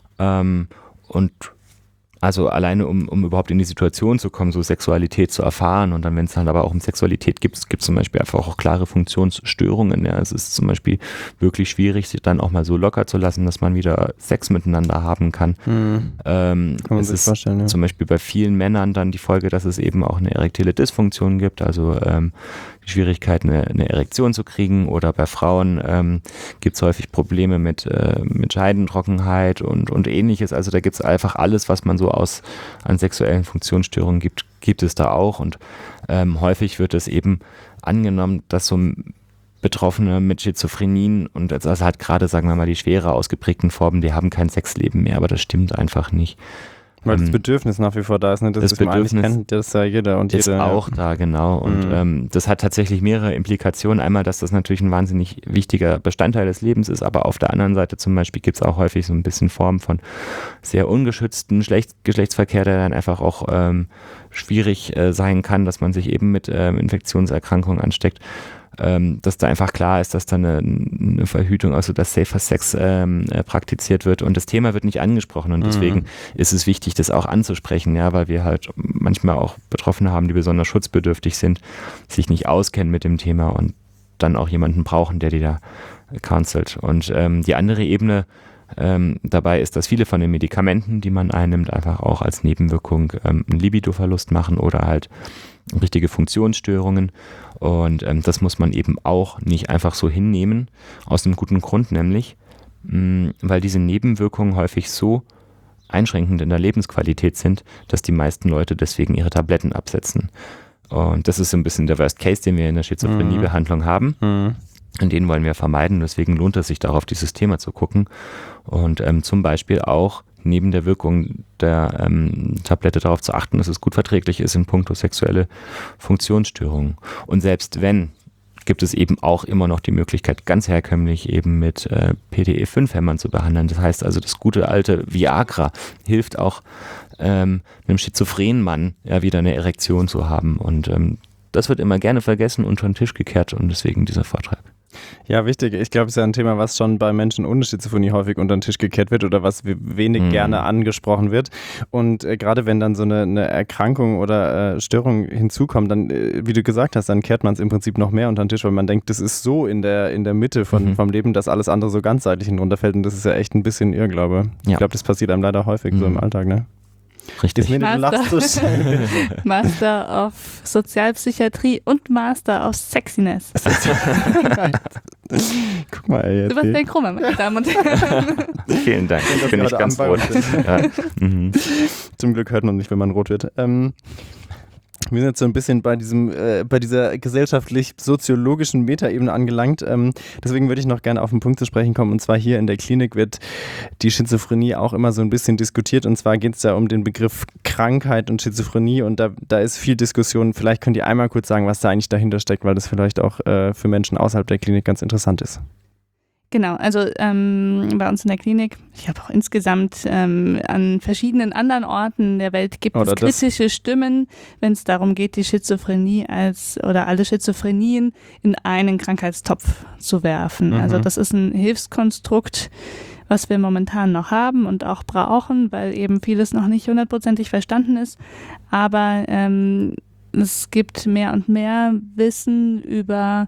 Und also alleine, um überhaupt in die Situation zu kommen, so Sexualität zu erfahren und dann, wenn es dann aber auch um Sexualität gibt, es gibt zum Beispiel einfach auch klare Funktionsstörungen. Ja. Es ist zum Beispiel wirklich schwierig, sich dann auch mal so locker zu lassen, dass man wieder Sex miteinander haben kann.
Kann man sich vorstellen, ja.
Zum Beispiel bei vielen Männern dann die Folge, dass es eben auch eine erektile Dysfunktion gibt, also die Schwierigkeit, eine Erektion zu kriegen, oder bei Frauen gibt es häufig Probleme mit Scheidentrockenheit und ähnliches. Also da gibt es einfach alles, was man so an sexuellen Funktionsstörungen gibt es da auch. Und häufig wird es eben angenommen, dass so Betroffene mit Schizophrenien und also halt gerade, sagen wir mal, die schwerer ausgeprägten Formen, die haben kein Sexleben mehr, aber das stimmt einfach nicht.
Weil das Bedürfnis nach wie vor da ist, ne? Das Bedürfnis kennt das ja jeder und
ist
jede.
Auch da, genau. Und das hat tatsächlich mehrere Implikationen. Einmal, dass das natürlich ein wahnsinnig wichtiger Bestandteil des Lebens ist, aber auf der anderen Seite zum Beispiel gibt es auch häufig so ein bisschen Formen von sehr ungeschützten Geschlechtsverkehr, der dann einfach auch schwierig sein kann, dass man sich eben mit Infektionserkrankungen ansteckt. Dass da einfach klar ist, dass da eine Verhütung, also dass Safer Sex praktiziert wird und das Thema wird nicht angesprochen und deswegen ist es wichtig, das auch anzusprechen, ja, weil wir halt manchmal auch Betroffene haben, die besonders schutzbedürftig sind, sich nicht auskennen mit dem Thema und dann auch jemanden brauchen, der die da counselt. Und die andere Ebene dabei ist, dass viele von den Medikamenten, die man einnimmt, einfach auch als Nebenwirkung einen Libidoverlust machen oder halt richtige Funktionsstörungen. Und das muss man eben auch nicht einfach so hinnehmen, aus einem guten Grund nämlich, weil diese Nebenwirkungen häufig so einschränkend in der Lebensqualität sind, dass die meisten Leute deswegen ihre Tabletten absetzen. Und das ist so ein bisschen der Worst Case, den wir in der Schizophrenie-Behandlung haben. Und den wollen wir vermeiden. Deswegen lohnt es sich darauf, dieses Thema zu gucken. Und zum Beispiel auch neben der Wirkung der Tablette darauf zu achten, dass es gut verträglich ist in puncto sexuelle Funktionsstörungen. Und selbst wenn, gibt es eben auch immer noch die Möglichkeit, ganz herkömmlich eben mit PDE5-Hämmern zu behandeln. Das heißt also, das gute alte Viagra hilft auch einem schizophrenen Mann ja wieder eine Erektion zu haben. Und das wird immer gerne vergessen, unter den Tisch gekehrt und deswegen dieser Vortrag.
Ja, wichtig. Ich glaube, es ist ja ein Thema, was schon bei Menschen ohne Schizophrenie häufig unter den Tisch gekehrt wird oder was wenig gerne angesprochen wird. Und gerade wenn dann so eine Erkrankung oder Störung hinzukommt, dann, wie du gesagt hast, dann kehrt man es im Prinzip noch mehr unter den Tisch, weil man denkt, das ist so in der Mitte vom Leben, dass alles andere so ganzheitlich hinunterfällt. Und das ist ja echt ein bisschen Irrglaube. Ja. Ich glaube, das passiert einem leider häufig so im Alltag, ne?
Richtig.
Master of Sozialpsychiatrie und Master of Sexiness.
Guck mal, ey, jetzt.
Sebastian Krummer, meine Damen und Herren.
Vielen Dank. Ich bin nicht ganz rot. Ja.
Zum Glück hört man nicht, wenn man rot wird. Wir sind jetzt so ein bisschen bei dieser gesellschaftlich-soziologischen Metaebene angelangt. Deswegen würde ich noch gerne auf den Punkt zu sprechen kommen. Und zwar hier in der Klinik wird die Schizophrenie auch immer so ein bisschen diskutiert. Und zwar geht es da um den Begriff Krankheit und Schizophrenie. Und da ist viel Diskussion. Vielleicht könnt ihr einmal kurz sagen, was da eigentlich dahinter steckt, weil das vielleicht auch für Menschen außerhalb der Klinik ganz interessant ist.
Genau, also bei uns in der Klinik, ich habe auch insgesamt an verschiedenen anderen Orten der Welt gibt es kritische Stimmen, wenn es darum geht, die Schizophrenie oder alle Schizophrenien in einen Krankheitstopf zu werfen. Also das ist ein Hilfskonstrukt, was wir momentan noch haben und auch brauchen, weil eben vieles noch nicht 100%ig verstanden ist. Aber es gibt mehr und mehr Wissen über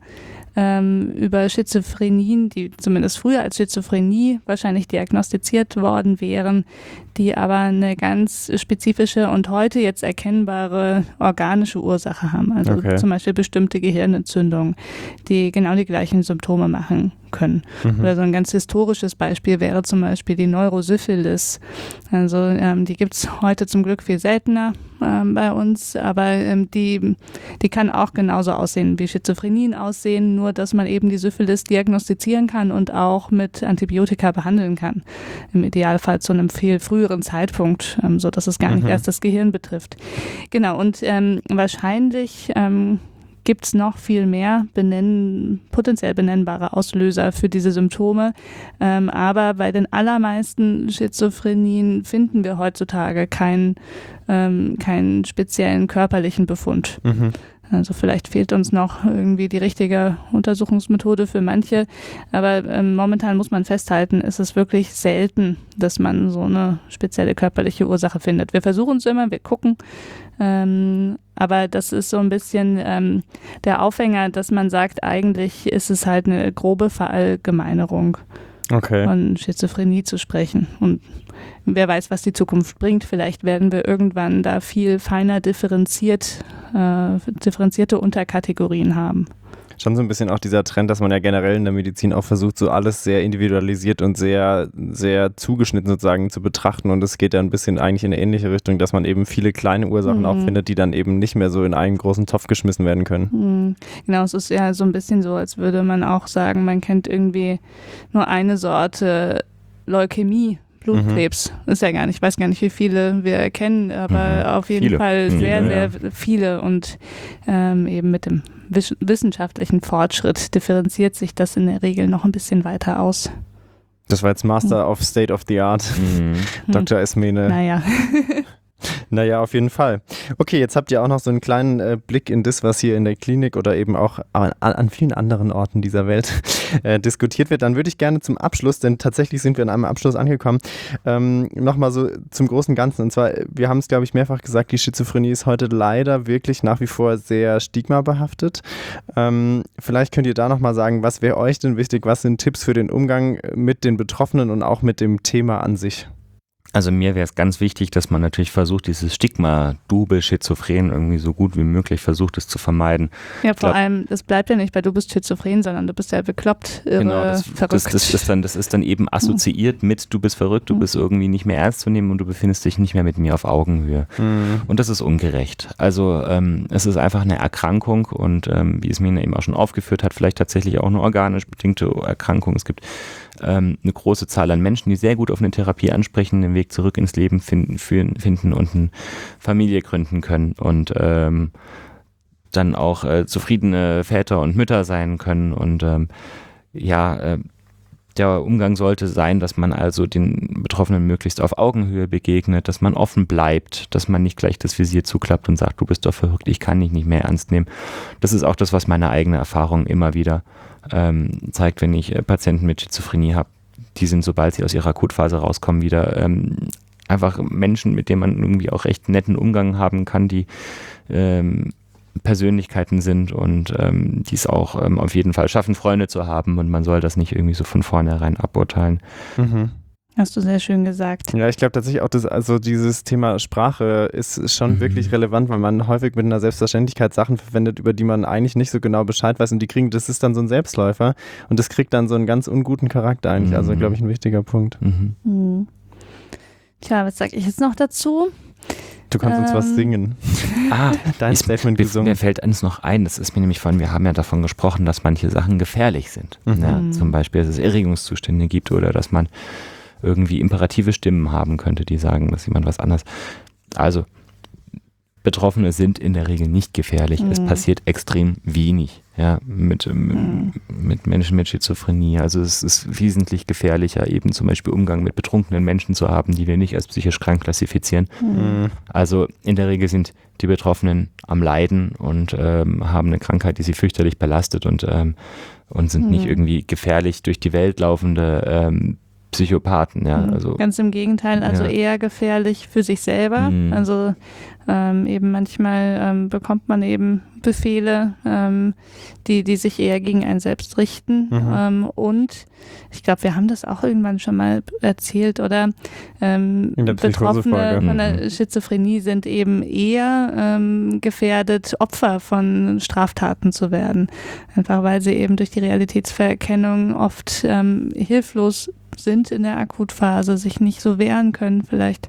Schizophrenien, die zumindest früher als Schizophrenie wahrscheinlich diagnostiziert worden wären, die aber eine ganz spezifische und heute jetzt erkennbare organische Ursache haben. Also zum Beispiel bestimmte Gehirnentzündungen, die genau die gleichen Symptome machen können. Oder so ein ganz historisches Beispiel wäre zum Beispiel die Neurosyphilis. Also die gibt es heute zum Glück viel seltener bei uns, aber die kann auch genauso aussehen, wie Schizophrenien aussehen, nur dass man eben die Syphilis diagnostizieren kann und auch mit Antibiotika behandeln kann. Im Idealfall zu einem viel früheren Zeitpunkt, sodass es gar nicht erst das Gehirn betrifft. Genau, und wahrscheinlich gibt es noch viel mehr potenziell benennbare Auslöser für diese Symptome. Aber bei den allermeisten Schizophrenien finden wir heutzutage keinen speziellen körperlichen Befund. Also vielleicht fehlt uns noch irgendwie die richtige Untersuchungsmethode für manche, aber momentan muss man festhalten, ist es wirklich selten, dass man so eine spezielle körperliche Ursache findet. Wir versuchen es immer, wir gucken, aber das ist so ein bisschen der Aufhänger, dass man sagt, eigentlich ist es halt eine grobe Verallgemeinerung von Schizophrenie zu sprechen. Und wer weiß, was die Zukunft bringt. Vielleicht werden wir irgendwann da viel feiner differenzierte Unterkategorien haben.
Schon so ein bisschen auch dieser Trend, dass man ja generell in der Medizin auch versucht, so alles sehr individualisiert und sehr, sehr zugeschnitten sozusagen zu betrachten. Und es geht ja ein bisschen eigentlich in eine ähnliche Richtung, dass man eben viele kleine Ursachen auch findet, die dann eben nicht mehr so in einen großen Topf geschmissen werden können.
Genau, es ist ja so ein bisschen so, als würde man auch sagen, man kennt irgendwie nur eine Sorte Leukämie. Blutkrebs ist ja gar nicht, ich weiß gar nicht, wie viele wir kennen, aber auf jeden Fall sehr, sehr viele und eben mit dem wissenschaftlichen Fortschritt differenziert sich das in der Regel noch ein bisschen weiter aus.
Das war jetzt Master of State of the Art, Dr. Esmene. Naja, auf jeden Fall. Okay, jetzt habt ihr auch noch so einen kleinen Blick in das, was hier in der Klinik oder eben auch an vielen anderen Orten dieser Welt diskutiert wird. Dann würde ich gerne zum Abschluss, denn tatsächlich sind wir an einem Abschluss angekommen, nochmal so zum großen Ganzen. Und zwar, wir haben es, glaube ich, mehrfach gesagt, die Schizophrenie ist heute leider wirklich nach wie vor sehr stigmabehaftet. Vielleicht könnt ihr da nochmal sagen, was wäre euch denn wichtig? Was sind Tipps für den Umgang mit den Betroffenen und auch mit dem Thema an sich?
Also mir wäre es ganz wichtig, dass man natürlich versucht, dieses Stigma, du bist schizophren, irgendwie so gut wie möglich versucht, es zu vermeiden.
Ja, vor allem, das bleibt ja nicht bei du bist schizophren, sondern du bist ja bekloppt, irre, verrückt.
Das ist dann eben assoziiert mit du bist verrückt, du bist irgendwie nicht mehr ernst zu nehmen und du befindest dich nicht mehr mit mir auf Augenhöhe. Und das ist ungerecht. Also es ist einfach eine Erkrankung und wie es mir eben auch schon aufgeführt hat, vielleicht tatsächlich auch eine organisch bedingte Erkrankung. Es gibt eine große Zahl an Menschen, die sehr gut auf eine Therapie ansprechen, den Weg zurück ins Leben finden und eine Familie gründen können und dann auch zufriedene Väter und Mütter sein können und Der Umgang sollte sein, dass man also den Betroffenen möglichst auf Augenhöhe begegnet, dass man offen bleibt, dass man nicht gleich das Visier zuklappt und sagt, du bist doch verrückt, ich kann dich nicht mehr ernst nehmen. Das ist auch das, was meine eigene Erfahrung immer wieder zeigt, wenn ich Patienten mit Schizophrenie habe. Die sind, sobald sie aus ihrer Akutphase rauskommen, wieder einfach Menschen, mit denen man irgendwie auch recht netten Umgang haben kann, die Persönlichkeiten sind und die es auch auf jeden Fall schaffen, Freunde zu haben, und man soll das nicht irgendwie so von vornherein aburteilen.
Mhm.
Hast du sehr schön gesagt.
Ja, ich glaube tatsächlich auch, dieses Thema Sprache ist schon wirklich relevant, weil man häufig mit einer Selbstverständlichkeit Sachen verwendet, über die man eigentlich nicht so genau Bescheid weiß, und das ist dann so ein Selbstläufer und das kriegt dann so einen ganz unguten Charakter eigentlich. Also, glaube ich, ein wichtiger Punkt.
Tja, was sage ich jetzt noch dazu?
Du kannst uns was singen. Dein Statement gesungen.
Mir fällt eins noch ein, das ist mir nämlich wir haben ja davon gesprochen, dass manche Sachen gefährlich sind. Ja, zum Beispiel, dass es Erregungszustände gibt oder dass man irgendwie imperative Stimmen haben könnte, die sagen, dass jemand was anderes. Also, Betroffene sind in der Regel nicht gefährlich. Es passiert extrem wenig, ja, mit Menschen mit Schizophrenie. Also es ist wesentlich gefährlicher, eben zum Beispiel Umgang mit betrunkenen Menschen zu haben, die wir nicht als psychisch krank klassifizieren. Also in der Regel sind die Betroffenen am Leiden und haben eine Krankheit, die sie fürchterlich belastet und sind nicht irgendwie gefährlich durch die Welt laufende Psychopathen, ja. Also,
ganz im Gegenteil, also eher gefährlich für sich selber. Also eben manchmal bekommt man eben Befehle, die sich eher gegen einen selbst richten. Und ich glaube, wir haben das auch irgendwann schon mal erzählt, oder? Betroffene von der Schizophrenie sind eben eher gefährdet, Opfer von Straftaten zu werden. Einfach weil sie eben durch die Realitätsverkennung oft hilflos sind in der Akutphase, sich nicht so wehren können, vielleicht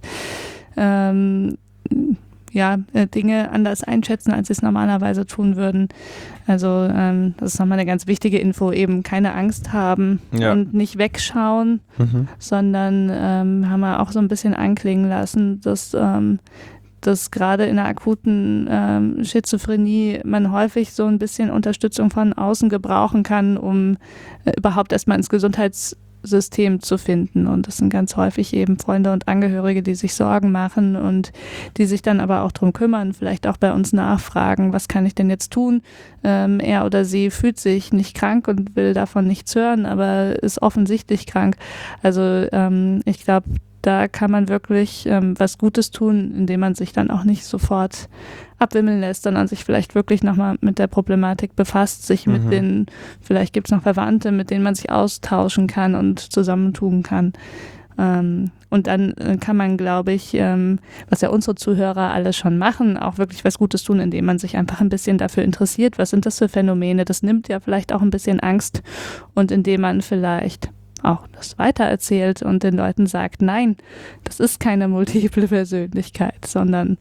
Dinge anders einschätzen, als sie es normalerweise tun würden. Also das ist nochmal eine ganz wichtige Info, eben keine Angst haben und nicht wegschauen, sondern haben wir auch so ein bisschen anklingen lassen, dass gerade in der akuten Schizophrenie man häufig so ein bisschen Unterstützung von außen gebrauchen kann, um überhaupt erstmal ins Gesundheitssystem zu finden. Und das sind ganz häufig eben Freunde und Angehörige, die sich Sorgen machen und die sich dann aber auch drum kümmern, vielleicht auch bei uns nachfragen, was kann ich denn jetzt tun? Er oder sie fühlt sich nicht krank und will davon nichts hören, aber ist offensichtlich krank. Also ich glaube, da kann man wirklich was Gutes tun, indem man sich dann auch nicht sofort abwimmeln lässt, sondern sich vielleicht wirklich nochmal mit der Problematik befasst, sich mit vielleicht gibt es noch Verwandte, mit denen man sich austauschen kann und zusammentun kann. Und dann kann man, glaube ich, was ja unsere Zuhörer alle schon machen, auch wirklich was Gutes tun, indem man sich einfach ein bisschen dafür interessiert, was sind das für Phänomene, das nimmt ja vielleicht auch ein bisschen Angst, und indem man vielleicht auch das weitererzählt und den Leuten sagt, nein, das ist keine multiple Persönlichkeit, sondern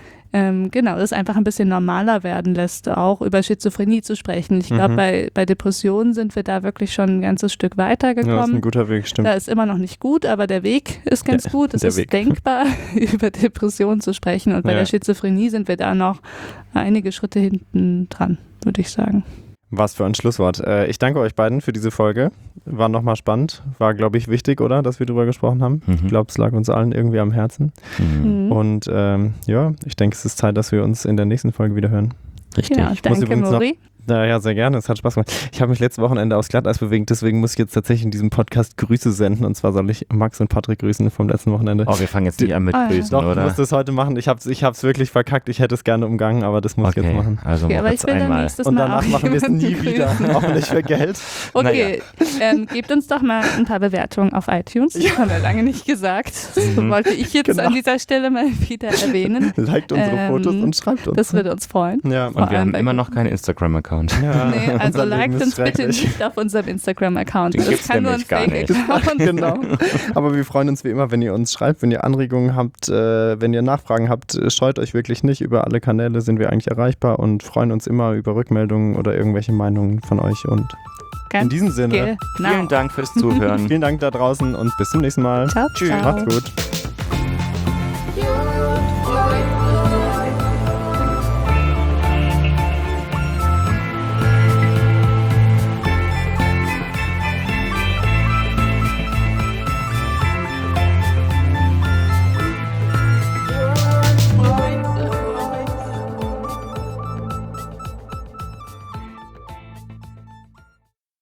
das einfach ein bisschen normaler werden lässt, auch über Schizophrenie zu sprechen. Ich glaube, bei Depressionen sind wir da wirklich schon ein ganzes Stück weitergekommen. Ja, das ist
ein guter Weg, stimmt.
Da ist immer noch nicht gut, aber der Weg ist ganz gut. Es ist denkbar, über Depressionen zu sprechen, und bei der Schizophrenie sind wir da noch einige Schritte hinten dran, würde ich sagen.
Was für ein Schlusswort. Ich danke euch beiden für diese Folge. War nochmal spannend. War, glaube ich, wichtig, oder? Dass wir drüber gesprochen haben. Ich glaube, es lag uns allen irgendwie am Herzen. Und ich denke, es ist Zeit, dass wir uns in der nächsten Folge wieder hören.
Richtig.
Ja, danke, Mori.
Ja, sehr gerne. Es hat Spaß gemacht. Ich habe mich letztes Wochenende aufs Glatteis bewegt, deswegen muss ich jetzt tatsächlich in diesem Podcast Grüße senden. Und zwar soll ich Max und Patrick grüßen vom letzten Wochenende.
Oh, wir fangen jetzt nicht an mit Grüßen,
Doch,
oder?
Ich muss das heute machen. Ich hab's wirklich verkackt. Ich hätte es gerne umgangen, aber das muss ich jetzt machen.
Also
aber ich will dann nächstes Mal.
Und danach machen wir es nie wieder. Auch nicht für Geld.
Okay, gebt uns doch mal ein paar Bewertungen auf iTunes. Das haben wir lange nicht gesagt. Das wollte ich jetzt an dieser Stelle mal wieder erwähnen.
Liked unsere Fotos und schreibt uns.
Das würde uns freuen.
Ja.
Und wir haben immer noch keinen Instagram-Account.
Ja. Nee, also liked uns bitte nicht auf unserem Instagram-Account.
Das kann nur ein
Fake-Account.
Genau. Aber wir freuen uns wie immer, wenn ihr uns schreibt, wenn ihr Anregungen habt, wenn ihr Nachfragen habt, scheut euch wirklich nicht. Über alle Kanäle sind wir eigentlich erreichbar und freuen uns immer über Rückmeldungen oder irgendwelche Meinungen von euch. Und in diesem Sinne,
vielen Dank fürs Zuhören.
Vielen Dank da draußen und bis zum nächsten Mal.
Ciao.
Tschüss.
Ciao.
Macht's gut.